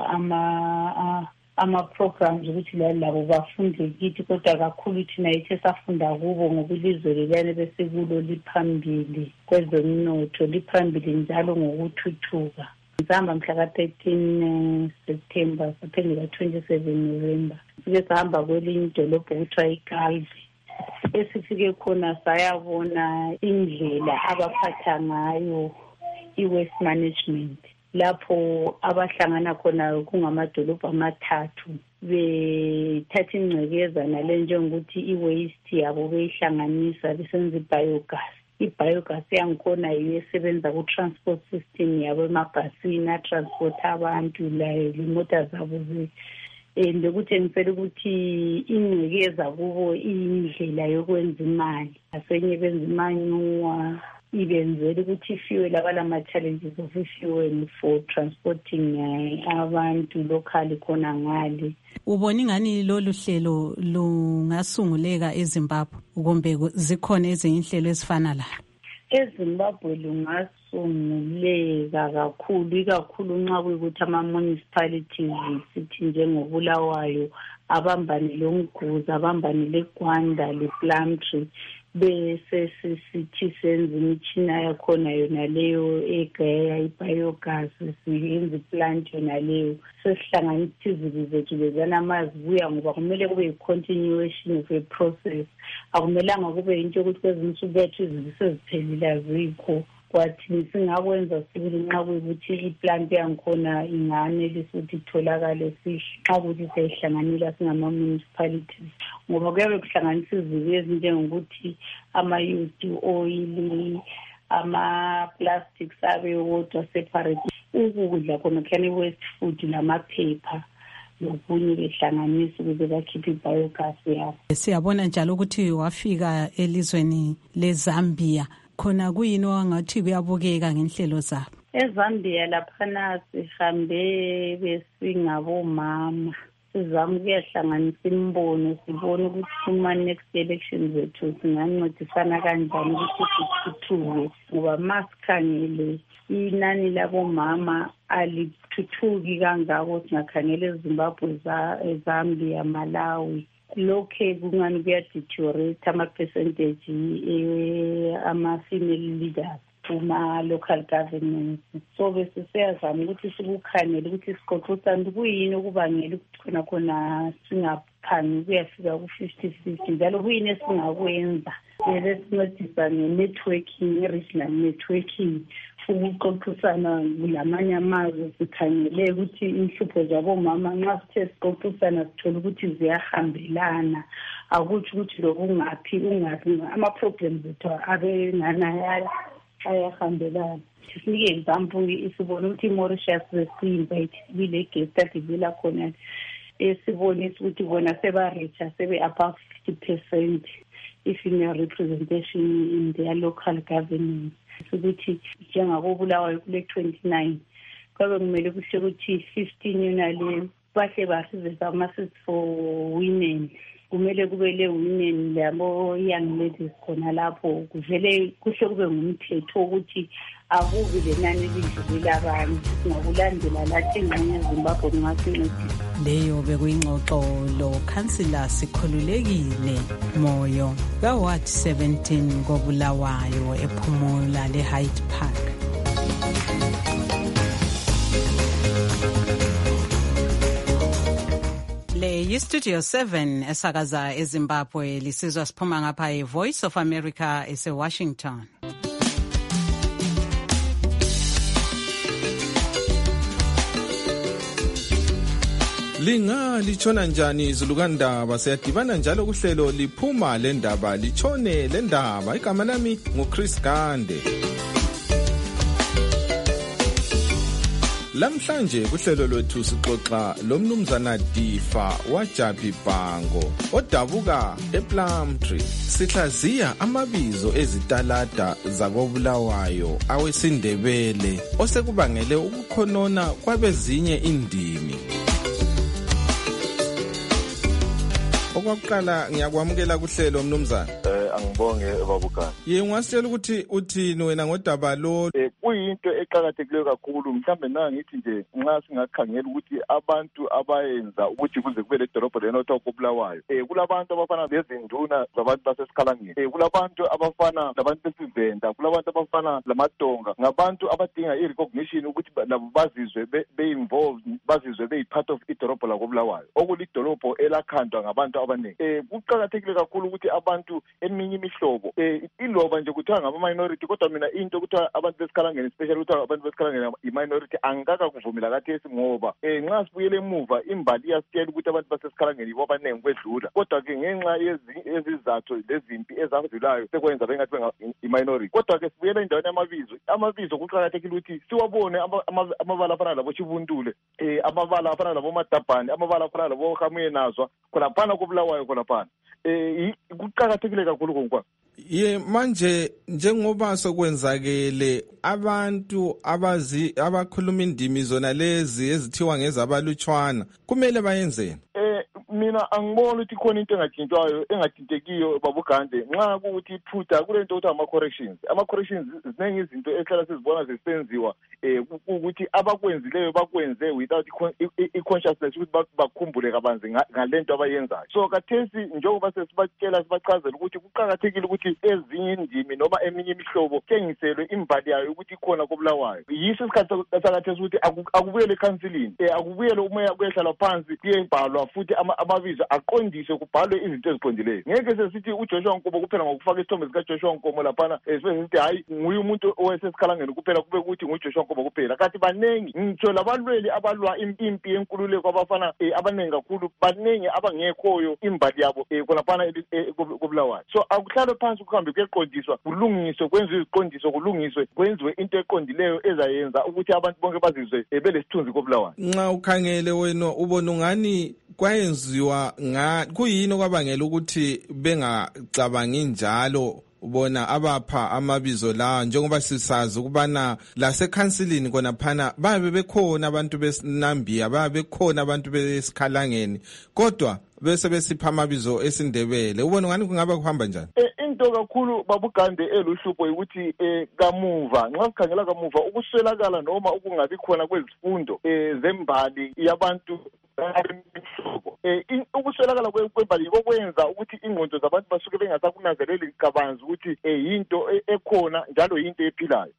ama-programs ukuthi labo bafunde kithi kodwa kakhulu thina yithe safunda kubo ngoba ilizwe lelane bese kulo liphambili kwezomnotho liphambili njalo ngokuthuthuka. Sihamba mhla ka-13 September saphendula 27 November sike sahamba kwelinye idolobho okuthiwa iGalvi esifike khona sayabona indlela abaphatha ngayo i-waste management lapho abahlangana khona kungamadolobho amathathu bethatha ingcekeza nale njengokuthi i-waste yabo beyihlanganisa besenza i-biogas. I-biogas yangikhona yiyo esebenza ku-transport system yabo emabhasini atransport abantu layo limota zabo lokuthi ngifela ukuthi ingcekeza kubo iyindlela yokwenza imali asenye benza imanyuwa ibenzele ukuthi ifuel abalama-challenges of fuel for transporting abantu locally khona ngale. Ubona ingani lolu hlelo lungasunguleka eZimbabwe kumbe zikhona ezinye inhlelo ezifana la? eZimbabwe lungasunguleka ikakhulu nxa kuyikuthi ama-municipalities sithi njengobulawayo abambane loMguzi abambane leGwanda lePlumtree bese sithi senza imitshina yakhona yona leyo egaya ibiogas siyenza iplant yona leyo sesihlanganisa izibi zethu lezana mazibuya ngoba kumele kube i-continuation of a process akumelanga kube into yokuthi kwezinye insuku bethu izibi seziphelile azikho kwathi singakwenza sibili nxa kuyikuthi iplant yangikhona inganelisa ukuthi itholakale nxa kuthi siyihlanganela singama-municipalities ngoba kuyabe kuhlanganisa izibi ezinjengokuthi ama-used oil ama-plastics abe wodwa separate ukudla khona kuyani i-waste food namaphepha lokunye behlanganisa ukuze bakhiphe i-biogas yabo. Siyabona njalo ukuthi wafika elizweni leZambia khona kuyini wangathi kuyabukeka ngenhlelo zabo? eZambia laphana sihambe besingabomama sizama ukuyahlanganisa imbono sibone ukuthi kuma-next elections zethu singancedisana kanjani ukuthi sithuthuke ngoba masikhangele inani labomama alithuthuki kangako singakhangela eZimbabwe eZambia Malawi lokhe kungani kuyadeteriorate ama-percentage ama-female leaders kuma-local governments so bese siyazama ukuthi sikukhangele ukuthi siqoqisane kuyini okubangela ukuthi khona singaphangi kuyafika ku-50-50 njalo kuyini esingakwenza sincedisa nge-networking i-regional networking ukuxoxisana kulamanye amazwe sikhangele ukuthi inhlupho zabomama nxa sithe sixoxisana sithola ukuthi ziyahambelana akutsho ukuthi lokungaphi ama-problems ethu abengana ayahambelana. Sinike example sibona ukuthi iMauritius besi-invite bile guest adivela khona esibonisa ukuthi bona seba-reacha sebe-above 50% i-female representation in their local government ukuthi njengakobulawayo kule 29 kwabe kumele kuhle ukuthi 15 yona leyo bahle ba-reserve ama-seats for women. Kumele kube le-women labo young ladies khona lapho kuvele kuhle kube ngumthetho ukuthi akubi lenani elidlulela abanye singakulandela lathi ingxenye eZimbabwe kungasincedisa. Leyo bekuyingxoxo lo-Councillor Sikhululekile Moyo ka-Ward 17 koBulawayo ePhumula le-Hyde Park. Le yi-Studio 7 esakaza eZimbabwe lisizwa siphuma ngapha e-Voice of America ese-Washington. Linga lichona njani izulukandaba siyadibana njalo kuhlelo liphuma lendaba lichone lendaba. Igama lami nguChris Gande. Lamhlanje kuhlelo lwethu sixoxa lomnumzana Difa waJabi Bhango odabuka ePlumtree. Sihlaziya amabizo ezitalada zakoBulawayo awesindebele osekubangele ukukhonona kwabezinye indimi. Okwakuqala ngiyakwamukela kuhlelo mnumzana. Angibonge babukani. Ngasitshela ukuthi uthini wena ngodaba lo. Kuyinto eqhakathekileyo kakhulu mhlambe nanga ngithi nje nxa singakhangela ukuthi abantu abayenza ukuthi kuze kube ledolobho lenotho koBulawayo. Kulabantu abafana lezinduna zabantu basesikhalangeni. Kulabantu abafana labantu besivenda, kulabantu abafana lamadonga. Ngabantu abadinga i-recognition ukuthi labo bazizwe be-involved, bazizwe be-part of idolobho lakoBulawayo. Okulidolobho elakhandwa ngabantu abaningi. Kuqhakathekile kakhulu ukuthi abantu eminye imihlobo iloba nje kuthiwa ngama-minority kodwa mina into kuthiwa abantu besikhalangeni especially kuthiwa abantu besikhalangeni i-minority angaka kuvumela kathesi ngoba nxa sibuyele emuva imbali iyasitshela ukuthi abantu basesikhalangeni yibo abaningi kwedlula kodwa-ke ngenxa yezizathu lezimpi ezadlulayo sekwenza bengathi i-minority. Kodwa-ke sibuyele endaweni amabizo kuqakathekile ukuthi siwabone amabala afana labo Chivuntule, amabala afana labo Madabhani, amabala afana labo Hamuye Nazwa kholaphana koBulawayo kholaphana. Kuqakathekile kakhulu konke. Manje njengoba sokwenzakele abantu abakhuluma indimi zona lezi ezithiwa ngezabalutshwana kumele bayenzeni? Mina angiboni ukuthi khona into engathintekiyo babugande nxa kuuthi iphutha kulento ukuthi ama-corrections. Ama-corrections ziningi izinto ehlala sizibona zisenziwa ukuthi abakwenzileyo bakwenze without i-consciousness ukuthi bakhumbule kabanzi ngalento abayenzayo. So kathesi njengoba sesibatshela sibachazela ukuthi kuqakathekile ukuthi ezinye indimi noma eminye imihlobo tshengiselwe imbali yayo ukuthi ikhona koBulawayo. Yiso isikhathi sakathesi ukuthi akubuyele ekhansilini, akubuyele umoya kuyehlalwa phansi kuyebhalwa futhi amabizo aqondiswe kubhalwe izinto eziqondileyo. Ngeke sesithi uJoshua Nkomo kuphela ngokufaka isithombe sikaJoshua Nkomo laphana sithi hayi nguye umuntu owayesesikhalangeni kuphela kube ukuthi nguJoshua Nkomo kuphela. Kanti baningi ngitsho labalweli abalwa impi yenkululeko abafana abaningi kakhulu baningi abangekhoyo imbali yabo kholaphana koBulawayo. So akuhlalwe phansi kuhambe kuyeqondiswa kulungiswe kwenziwe iziqondiso kulungiswe kwenziwe into eqondileyo ezayenza ukuthi abantu bonke bazizwe belesithunzi koBulawayo. Nxa ukhangele wena ubona ungani kwayenziwa kuyini okwabangela ukuthi bengacabangi njalo bona abapha amabizo la njengoba sisazi ukubana lasekhansilini kona phana babe bekhona abantu besinambia babe bekhona abantu besikhalangeni kodwa bese besipha amabizo esindebele. Ubona ngani kungaba kuhamba njani? Into kakhulu babugande eluhlupho ukuthi kamuva nxa sikhangela kamuva ukuswelakala noma ukungabi khona kwezifundo zembali yabantu ukuswelakala kwembali kokwenza ukuthi ingqondo zabantu basuke bengasakunanzeleli kabanzi ukuthi yinto ekhona njalo yinto ephilayo.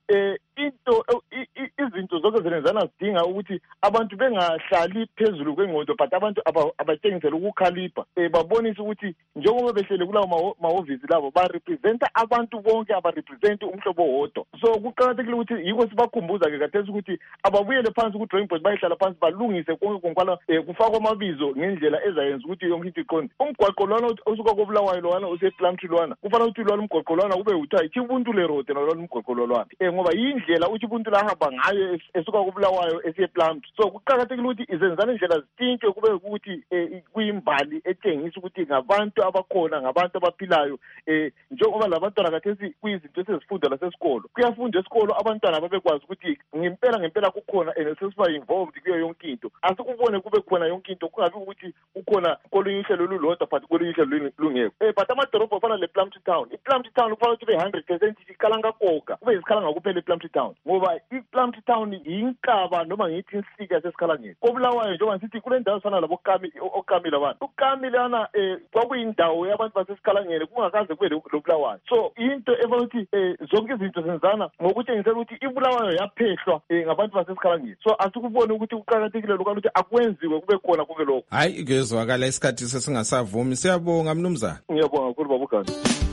Izinto zonke zelenzana zidinga ukuthi abantu bengahlali phezulu kwengqondo but abantu abatshengisele ukukhalipha babonise ukuthi njengoba behlele kulawo mahhovisi labo barepresenta abantu bonke abarepresenti umhlobo wodwa. So kuqakathekile ukuthi yiko sibakhumbuza-ke kathesi ukuthi ababuyele phansi ku-drawing board bayihlala phansi balungise konke konkwala kufakwa amabizo ngendlela ezayenza ukuthi yonke into iqonde. Umgwaqo lwana osuka koBulawayo lwana usePlumtree lwana kufanele ukuthi lwana umgwaqo lwana kube uthiwa iChivuntule Road nalwana umgwaqo lwana ngoba yindlela uChivuntule ahamba ngayo esuka koBulawayo esiyePlumtree. So kuqakathekile ukuthi izenzana indlela zitintshwe kube ukuthi kuyimbali etshengisa ukuthi ngabantu abakhona ngabantu abaphilayo njengoba labantwana kathesi kuyizinto esezifunda lasesikolo kuyafundwa esikolo abantwana babekwazi ukuthi ngempela kukhona and sesiba involved kuyo yonke into asikubone kube khona khona yonke into, kungabi ukuthi ukhona kolunye uhlelo olulodwa but kolunye uhlelo lungekho. But amadorobha afana lePlumtree Town, iPlumtree Town kufanele ukuthi 100% ikhala ngakoga, kube isikhala ngakuphela iPlumtree Town, ngoba iPlumtree Town yinkaba noma ngithi insika yasesikhalangeni. Kobulawayo njengoba sithi kule ndawo efana labo Okami labantu, uKami lana kwakuyindawo yabantu basesikhalangeni kungakaze kube lobulawayo. So into efanele ukuthi zonke izinto zenzana ngokutshengisela ukuthi ibulawayo yaphehlwa ngabantu basesikhalangeni. So asikubone ukuthi kuqhakathekile lokho ukuthi akwenziwe kube khona kube lokho. Hayi ngezwakala isikhathi sesingasavumi. Siyabonga mnumzana. Ngiyabonga kakhulu babugani.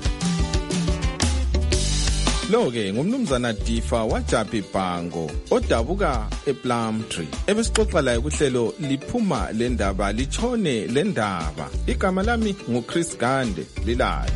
Lo-ke ngumnumzana Difa waJapi Bhango odabuka ePlumtree. Ebesixoxa laye kuhlelo liphuma le ndaba litshone le ndaba. Igama lami nguChris Gande Lilali.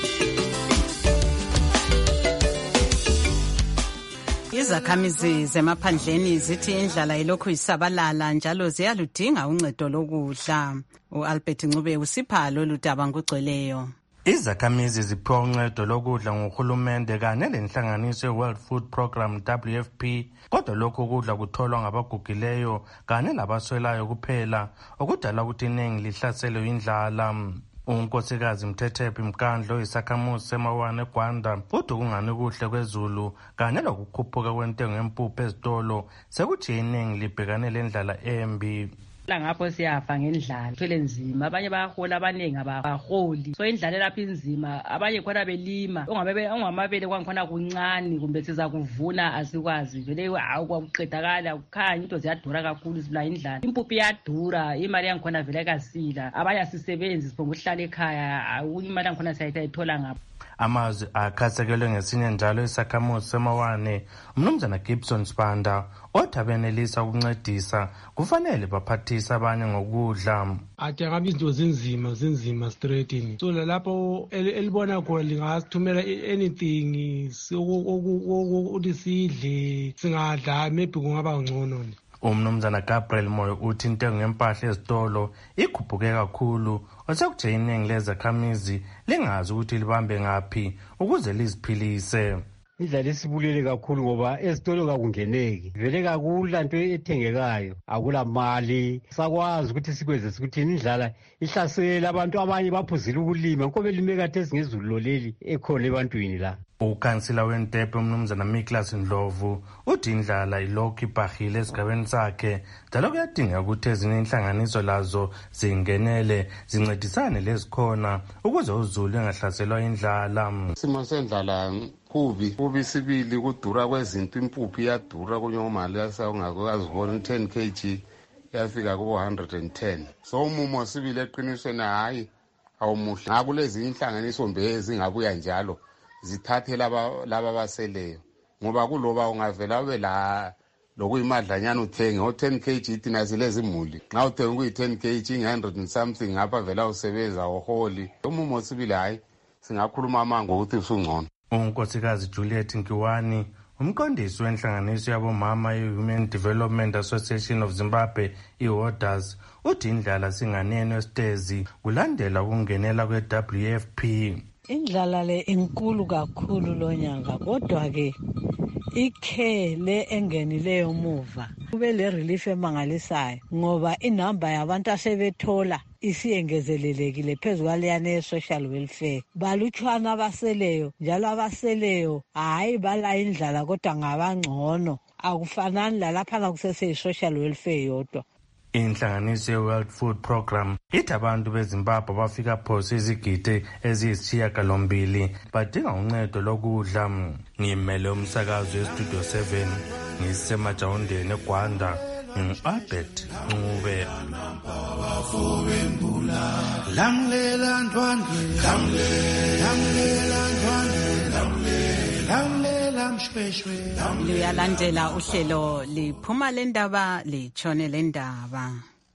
Izakhamizi zemaphandleni zithi indlala ilokhu isabalala njalo ziyaludinga uncedo lokudla. uAlbert Ncube usipha lolu daba ngugcweleyo. Izakhamizi ziphiwa uncedo lokudla nguhulumende kanye lenhlanganiso ye-World Food Program WFP, kodwa lokhu kudla kutholwa ngabagugileyo kanye labaswelayo kuphela, okudala ukuthi iningi lihlaselwe indlala. unkosikazi Mthethephi Mkandlo isakhamuzi semawane eGwanda kodwa kungani kuhle kwezulu kanye lokukhuphuka kwentengo yempuphu ezitolo sekuthi iningi libhekane lendlala embi. Ngapho siyafa ngendlala thwele nzima, abanye bayahola abaningi abaholi, so indlala lapha inzima, abanye khona belima ongamabele kwangikhona kuncane kumbe siza kuvuna asikwazi vele kwakuqedakala kukhanya into ziyadura kakhulu sibula indlala, impuphu iyadura, imali yangikhona vele kasila, abanye asisebenzi sibonga ukuhlala ekhaya, imali yangikhona siyayithola ngapha. Amazwi akhasekelwe ngesinye njalo isakhamuzi semawane umnumzana Gibson Spanda othi abenelisa ukuncedisa kufanele baphathisa abanye ngokudla. Athi ngabe izinto zinzima straightini, so lapho elibona khona lingasithumela anything ukuthi sidle singadla maybe kungaba ngcono. Umnumzana Gabriel Moyo uthi intengo yempahla ezitolo ikhuphuke kakhulu, osekuthi iningi lezakhamizi lingazi ukuthi libambe ngaphi ukuze liziphilise. Indlela esibulele kakhulu ngoba ezitolo kakungeneki, vele kakula nto ethengekayo, akula mali. Sakwazi ukuthi sikwenze ukuthi indlala ihlasela abantu, abanye baphuzile ukulima ngoba belime kade singezulu loleli ekhona ebantwini la. Ukansila weNtepe umnumzana Miklas Ndlovu uthi indlala ilokhu ibhahile esigabeni sakhe, njalo kuyadingeka ukuthi ezinye inhlanganiso lazo zingenele zincedisane lezikhona ukuze uzulu engahlaselwa indlala. Isimo sendlala kubi sibili, kudura kwezinto, impuphu iyadura kunye imali yasawungakazibona 10 kg yafika ku 110. So umumo sibili eqinisweni hayi awumuhle. Ngakulezi inhlanganiso mbe ezingabuya njalo zithathe laba baseleyo, ngoba kuloba ungavela ube la lokuyimadlanyana uthenge o10 kg thina silezi imuli, nxa uthenga kuyi10 kg 100 and something ngapha vela usebenza oholi. Umumo sibili hayi singakhuluma amango ukuthi usungcono. unkosikazi Juliet Nkiwani umqondisi wenhlanganiso yabomama ye-Women Development Association of Zimbabwe iWODAS uthi indlala singaneno esitezi kulandela ukungenela kwe-WFP. Indlala le inkulu kakhulu lo nyaka, kodwa ke ikhe le engenileyo muva kube le relief emangalisayo ngoba inamba yabantu asebethola isiyengezelelekile phezu kwaleyana ye-social welfare. Balutshwana abaseleyo, njalo abaseleyo hayi bala indlala kodwa ngabangcono, akufanani lalaphana kusese-social welfare yodwa. Inhlanganiso ye-World Food Program ithi abantu beZimbabwe bafika phosi izigidi eziyisishiyagalombili badinga uncedo lokudla. Ngimele umsakazo weStudio 7 ngisemajawundeni eGwanda, ngu-Albert Ncube. Lamlela ntwandwe, lamlela mshweshwe. Luyalandela uhlelo liphuma le ndaba litshone le ndaba.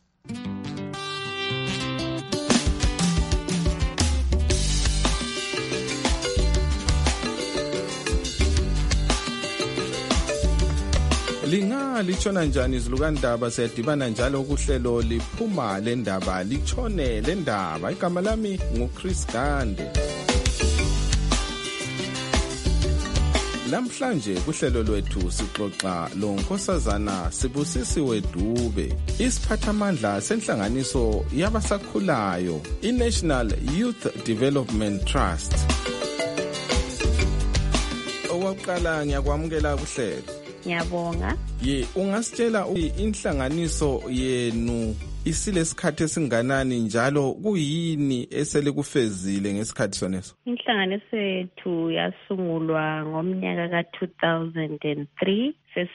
Litshona njani izilukandaba? Siyadibana njalo kuhlelo liphuma le ndaba litshone le ndaba. Igama lami nguChris Gande. Lamhlanje kuhlelo lwethu sixoxa lo Nkosazana Sibusisiwe Dube, isiphathamandla senhlanganiso yabasakhulayo iNational Youth Development Trust. Owakuqala ngiyakwamukela kuhlelo. Ngiyabonga. Ungasitshela inhlanganiso yenu isilesikhathi esinganani njalo kuyini esele kufezile ngesikhathi soneso? Inhlanganiso yethu yasungulwa ngomnyaka ka-2003.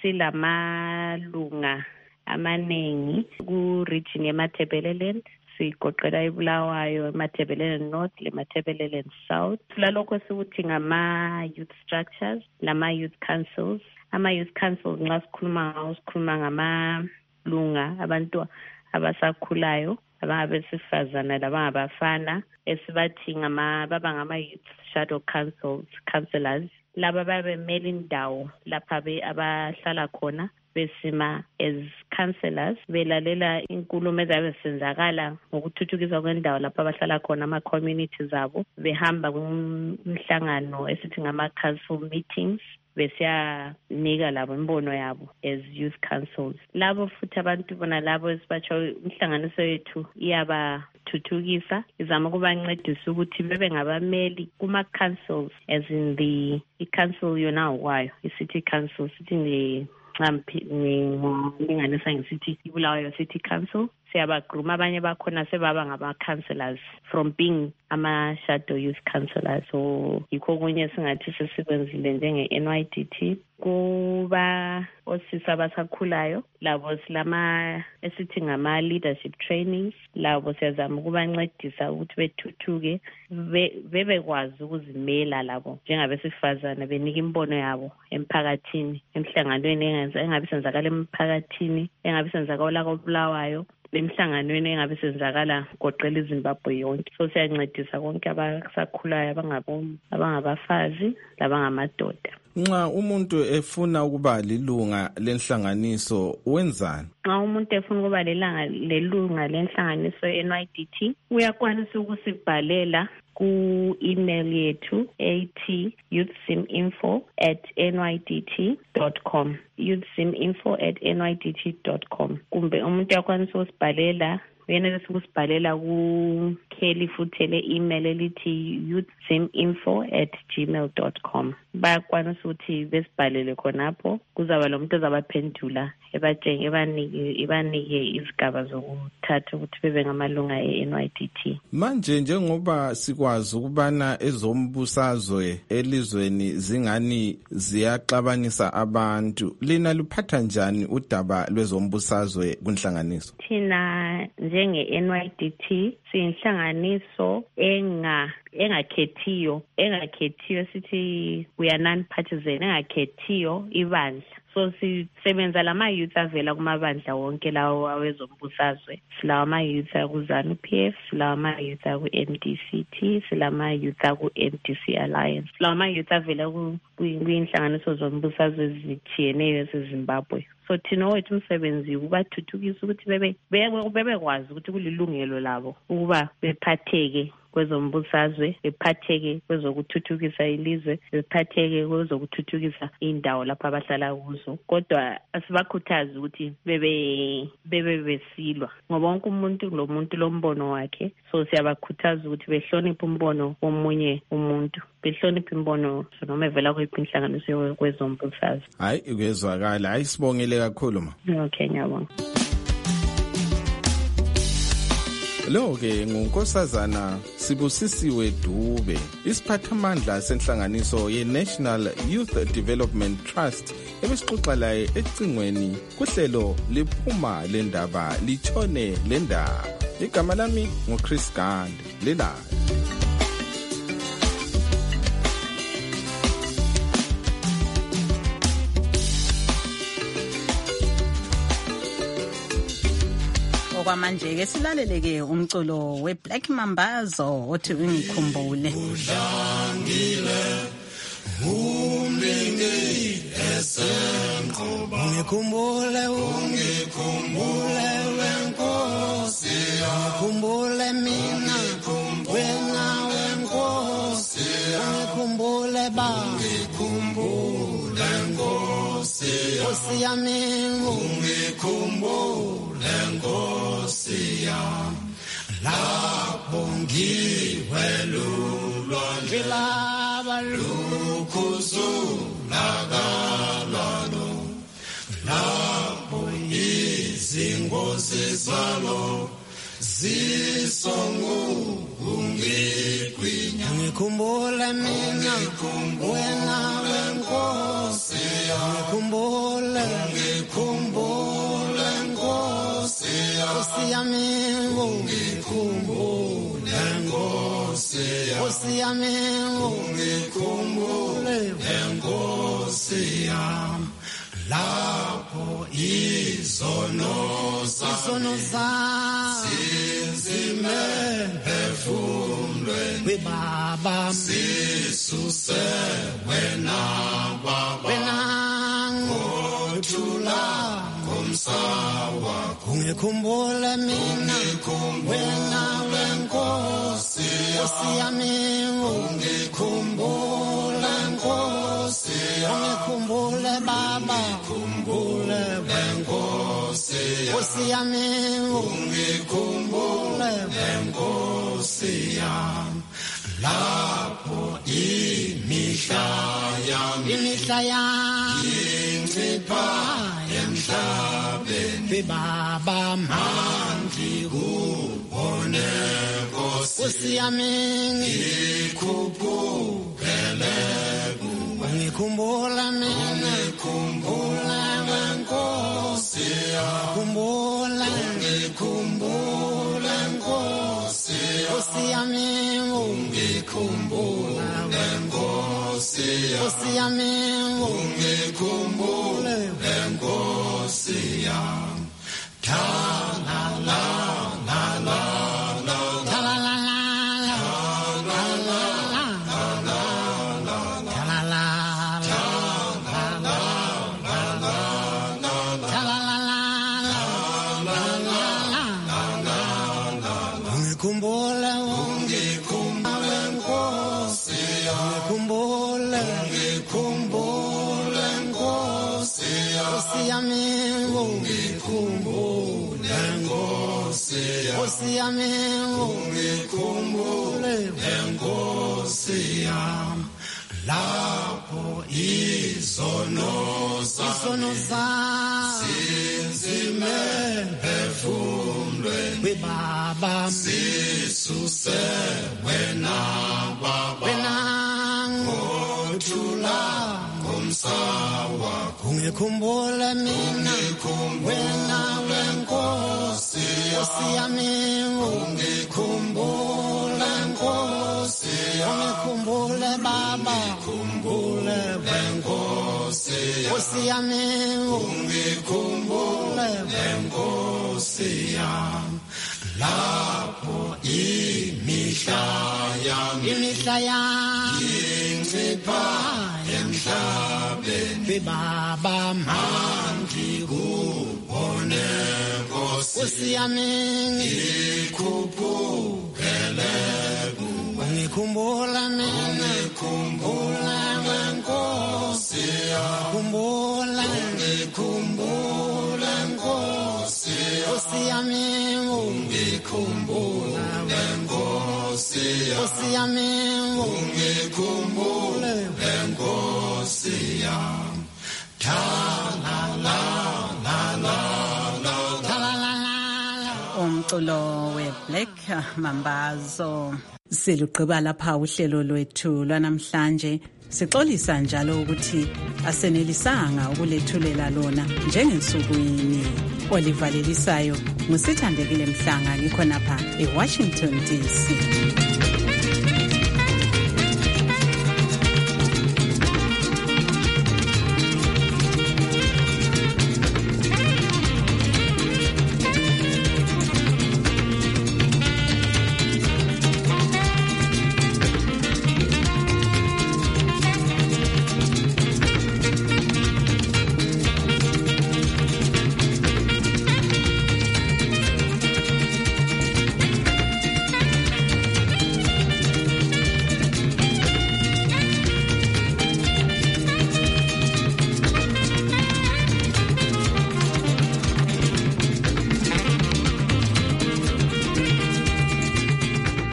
Sesilamalunga amaningi ku-region yeMatabeleland. Sigoqela iBulawayo, eMatabeleland North, leMatabeleland South. Lalokho sikuthi ngama-youth structures, lama-youth councils. Ama-youth councils nxa sikhuluma ngamalunga abantu abasakhulayo, abangabesifazana labangabafana, esibathi baba ngama-youth shadow councillors. Laba babemela indawo lapha abahlala khona besima as councillors, belalela inkulumo ezabe zisenzakala ngokuthuthukiswa kwendawo lapha abahlala khona, ama-communities abo, behamba kumhlangano esithi ngama-council meetings, besiyanika labo imbono yabo as youth councils. Labo futhi abantu bona labo esibatsho inhlanganiso yethu iyabathuthukisa, izama ukubancedisa ukuthi bebe ngabameli kuma-councils, as in i-council yona kwayo, i-city council, sithi ngingalinganisa ngisithi iBulawayo City Council. Siyabagruma abanye bakhona sebaba ngaba-councillors from being ama-shadow youth councillors. So yikho kunye singathi sesikwenzile njenge-NYDT. Kuba osisi abasakhulayo, labo silama esithi ngama-leadership trainings. Labo siyazama ukubancedisa ukuthi bethuthuke, bebekwazi ukuzimela labo njengabesifazane, benika imbono yabo emphakathini, emhlanganweni engabe senzakala emphakathini, engabe senzakala koBulawayo, emhlanganweni engabe senzakala goqela iZimbabwe yonke. So siyancedisa konke abasakhulayo, abangabafazi labangamadoda. Nxa umuntu efuna ukuba lilunga lenhlanganiso wenzani? Nxa umuntu efuna ukuba lelunga lenhlanganiso NYDT, uyakwanisa ukusibhalela ku-email yethu ethi youthsiminfo@nydt.com, youthsiminfo@nydt.com. Kumbe umuntu uyakwanisa ukusibhalela, uyenelisa ukusibhalela ku-Kelly futhi le-email elithi youthsiminfo@gmail.com. Bayakwanisa ukuthi besibhalele khonapho, kuzaba lo muntu ozabaphendula ebanike izigaba zokuthatha ukuthi bebe ngamalunga e-NYDT. Manje njengoba sikwazi ukubana ezombusazwe elizweni zingani ziyaxabanisa abantu, lina luphatha njani udaba lwezombusazwe kunhlanganiso? Thina njenge-NYDT siyinhlanganiso engakhethiyo sithi we are non-partisan, engakhethiyo ibandla. So sisebenza lama-youth avela kumabandla wonke lawo awezombusazwe. Silawa ama-youth aku-ZANU-PF, silawa ama-youth aku-MDCT, silawa ama-youth aku-MDC Alliance, silawa ama-youth avela kuyinhlanganiso zombusazwe ezithiyeneyo eseZimbabwe. So thina wethu umsebenzi ukubathuthukisa ukuthi bebekwazi ukuthi kulilungelo labo ukuba bephatheke kwezombusazwe, bephatheke kwezokuthuthukisa ilizwe, bephatheke kwezokuthuthukisa indawo lapha abahlala kuzo. Kodwa asibakhuthazi ukuthi bebe besilwa, ngoba wonke umuntu lomuntu lombono wakhe. So siyabakhuthaza ukuthi behloniphe umbono womunye umuntu, behloniphe imbono noma evela kwiphi inhlanganiso kwezombusazwe. Hayi ukwezwakala, hayi sibongele kakhulu ma. Okay, ngiyabonga. Lo-ke nguNkosazana Sibusisiwe Dube, isiphathamandla senhlanganiso ye-National Youth Development Trust, ebesixoxa laye ecingweni kuhlelo liphuma lendaba litshone lendaba. Igama lami nguChris Gande, lelala. Okwamanje-ke silaleleke umculo weBlack Mambazo othi ungikhumbule. Ungikhumbule wenkosi, ungikhumbule mina wena wenkosi, ungikhumbule ba, ungikhumbule Nkosi yami ungikhumbule Nkosi yami lapho ngiwelulwa ngelaba lukhuzulakalalo lapho izingozi zalo zisongungigwinya ngikhumbule mina wena wenkosi ngikhumbule Nkosi yami ngikhumbule Nkosi yami ngikhumbule Nkosi yami lapho izono sinzime phefumulweni baba sisuse wena baba ngothula ngomsawa ungikhumbule mina wena wenkosi yami ungikhumbule ungikhumbule baba ngikhumbule wenkosi yami ungikhumbule wenkosi yami lapho imihla yami incipha emhlabeni baba mangikubone Nkosi yami ngikhuphukele ngikhumbula mina ngikhumbula wenkosi ngikhumbula Nkosi yami ngikhumbula wenkosi yami ngikhumbula wenkosi yami la la la la Nkosi yami ungikhumbule Nkosi yami lapho izono sinzime phefumulweni baba sisuse wena baba ngothula ngomsawa ungikhumbule mina wena wenkosi yami ungikhumbule ungikhumbule baba ngikhumbule wenkosi yami ungikhumbule wenkosi yami lapho imihla yami incipha emhlabeni baba mangikubone Nkosi yami ngikhuphukele ngikhumbula mina ngikhumbula wenkosi ngikhumbula Nkosi yami ngikhumbula wenkosi yami ngikhumbula wenkosi yami umculo we-Black Mambazo. Siluqhiba lapha uhlelo lwethu lwanamhlanje. Sixolisa njalo ukuthi asenelisanga ukulethulela lona njengensukwini. Olivalelisayo ngusithandekile Mhlanga ngikhonapha eWashington DC.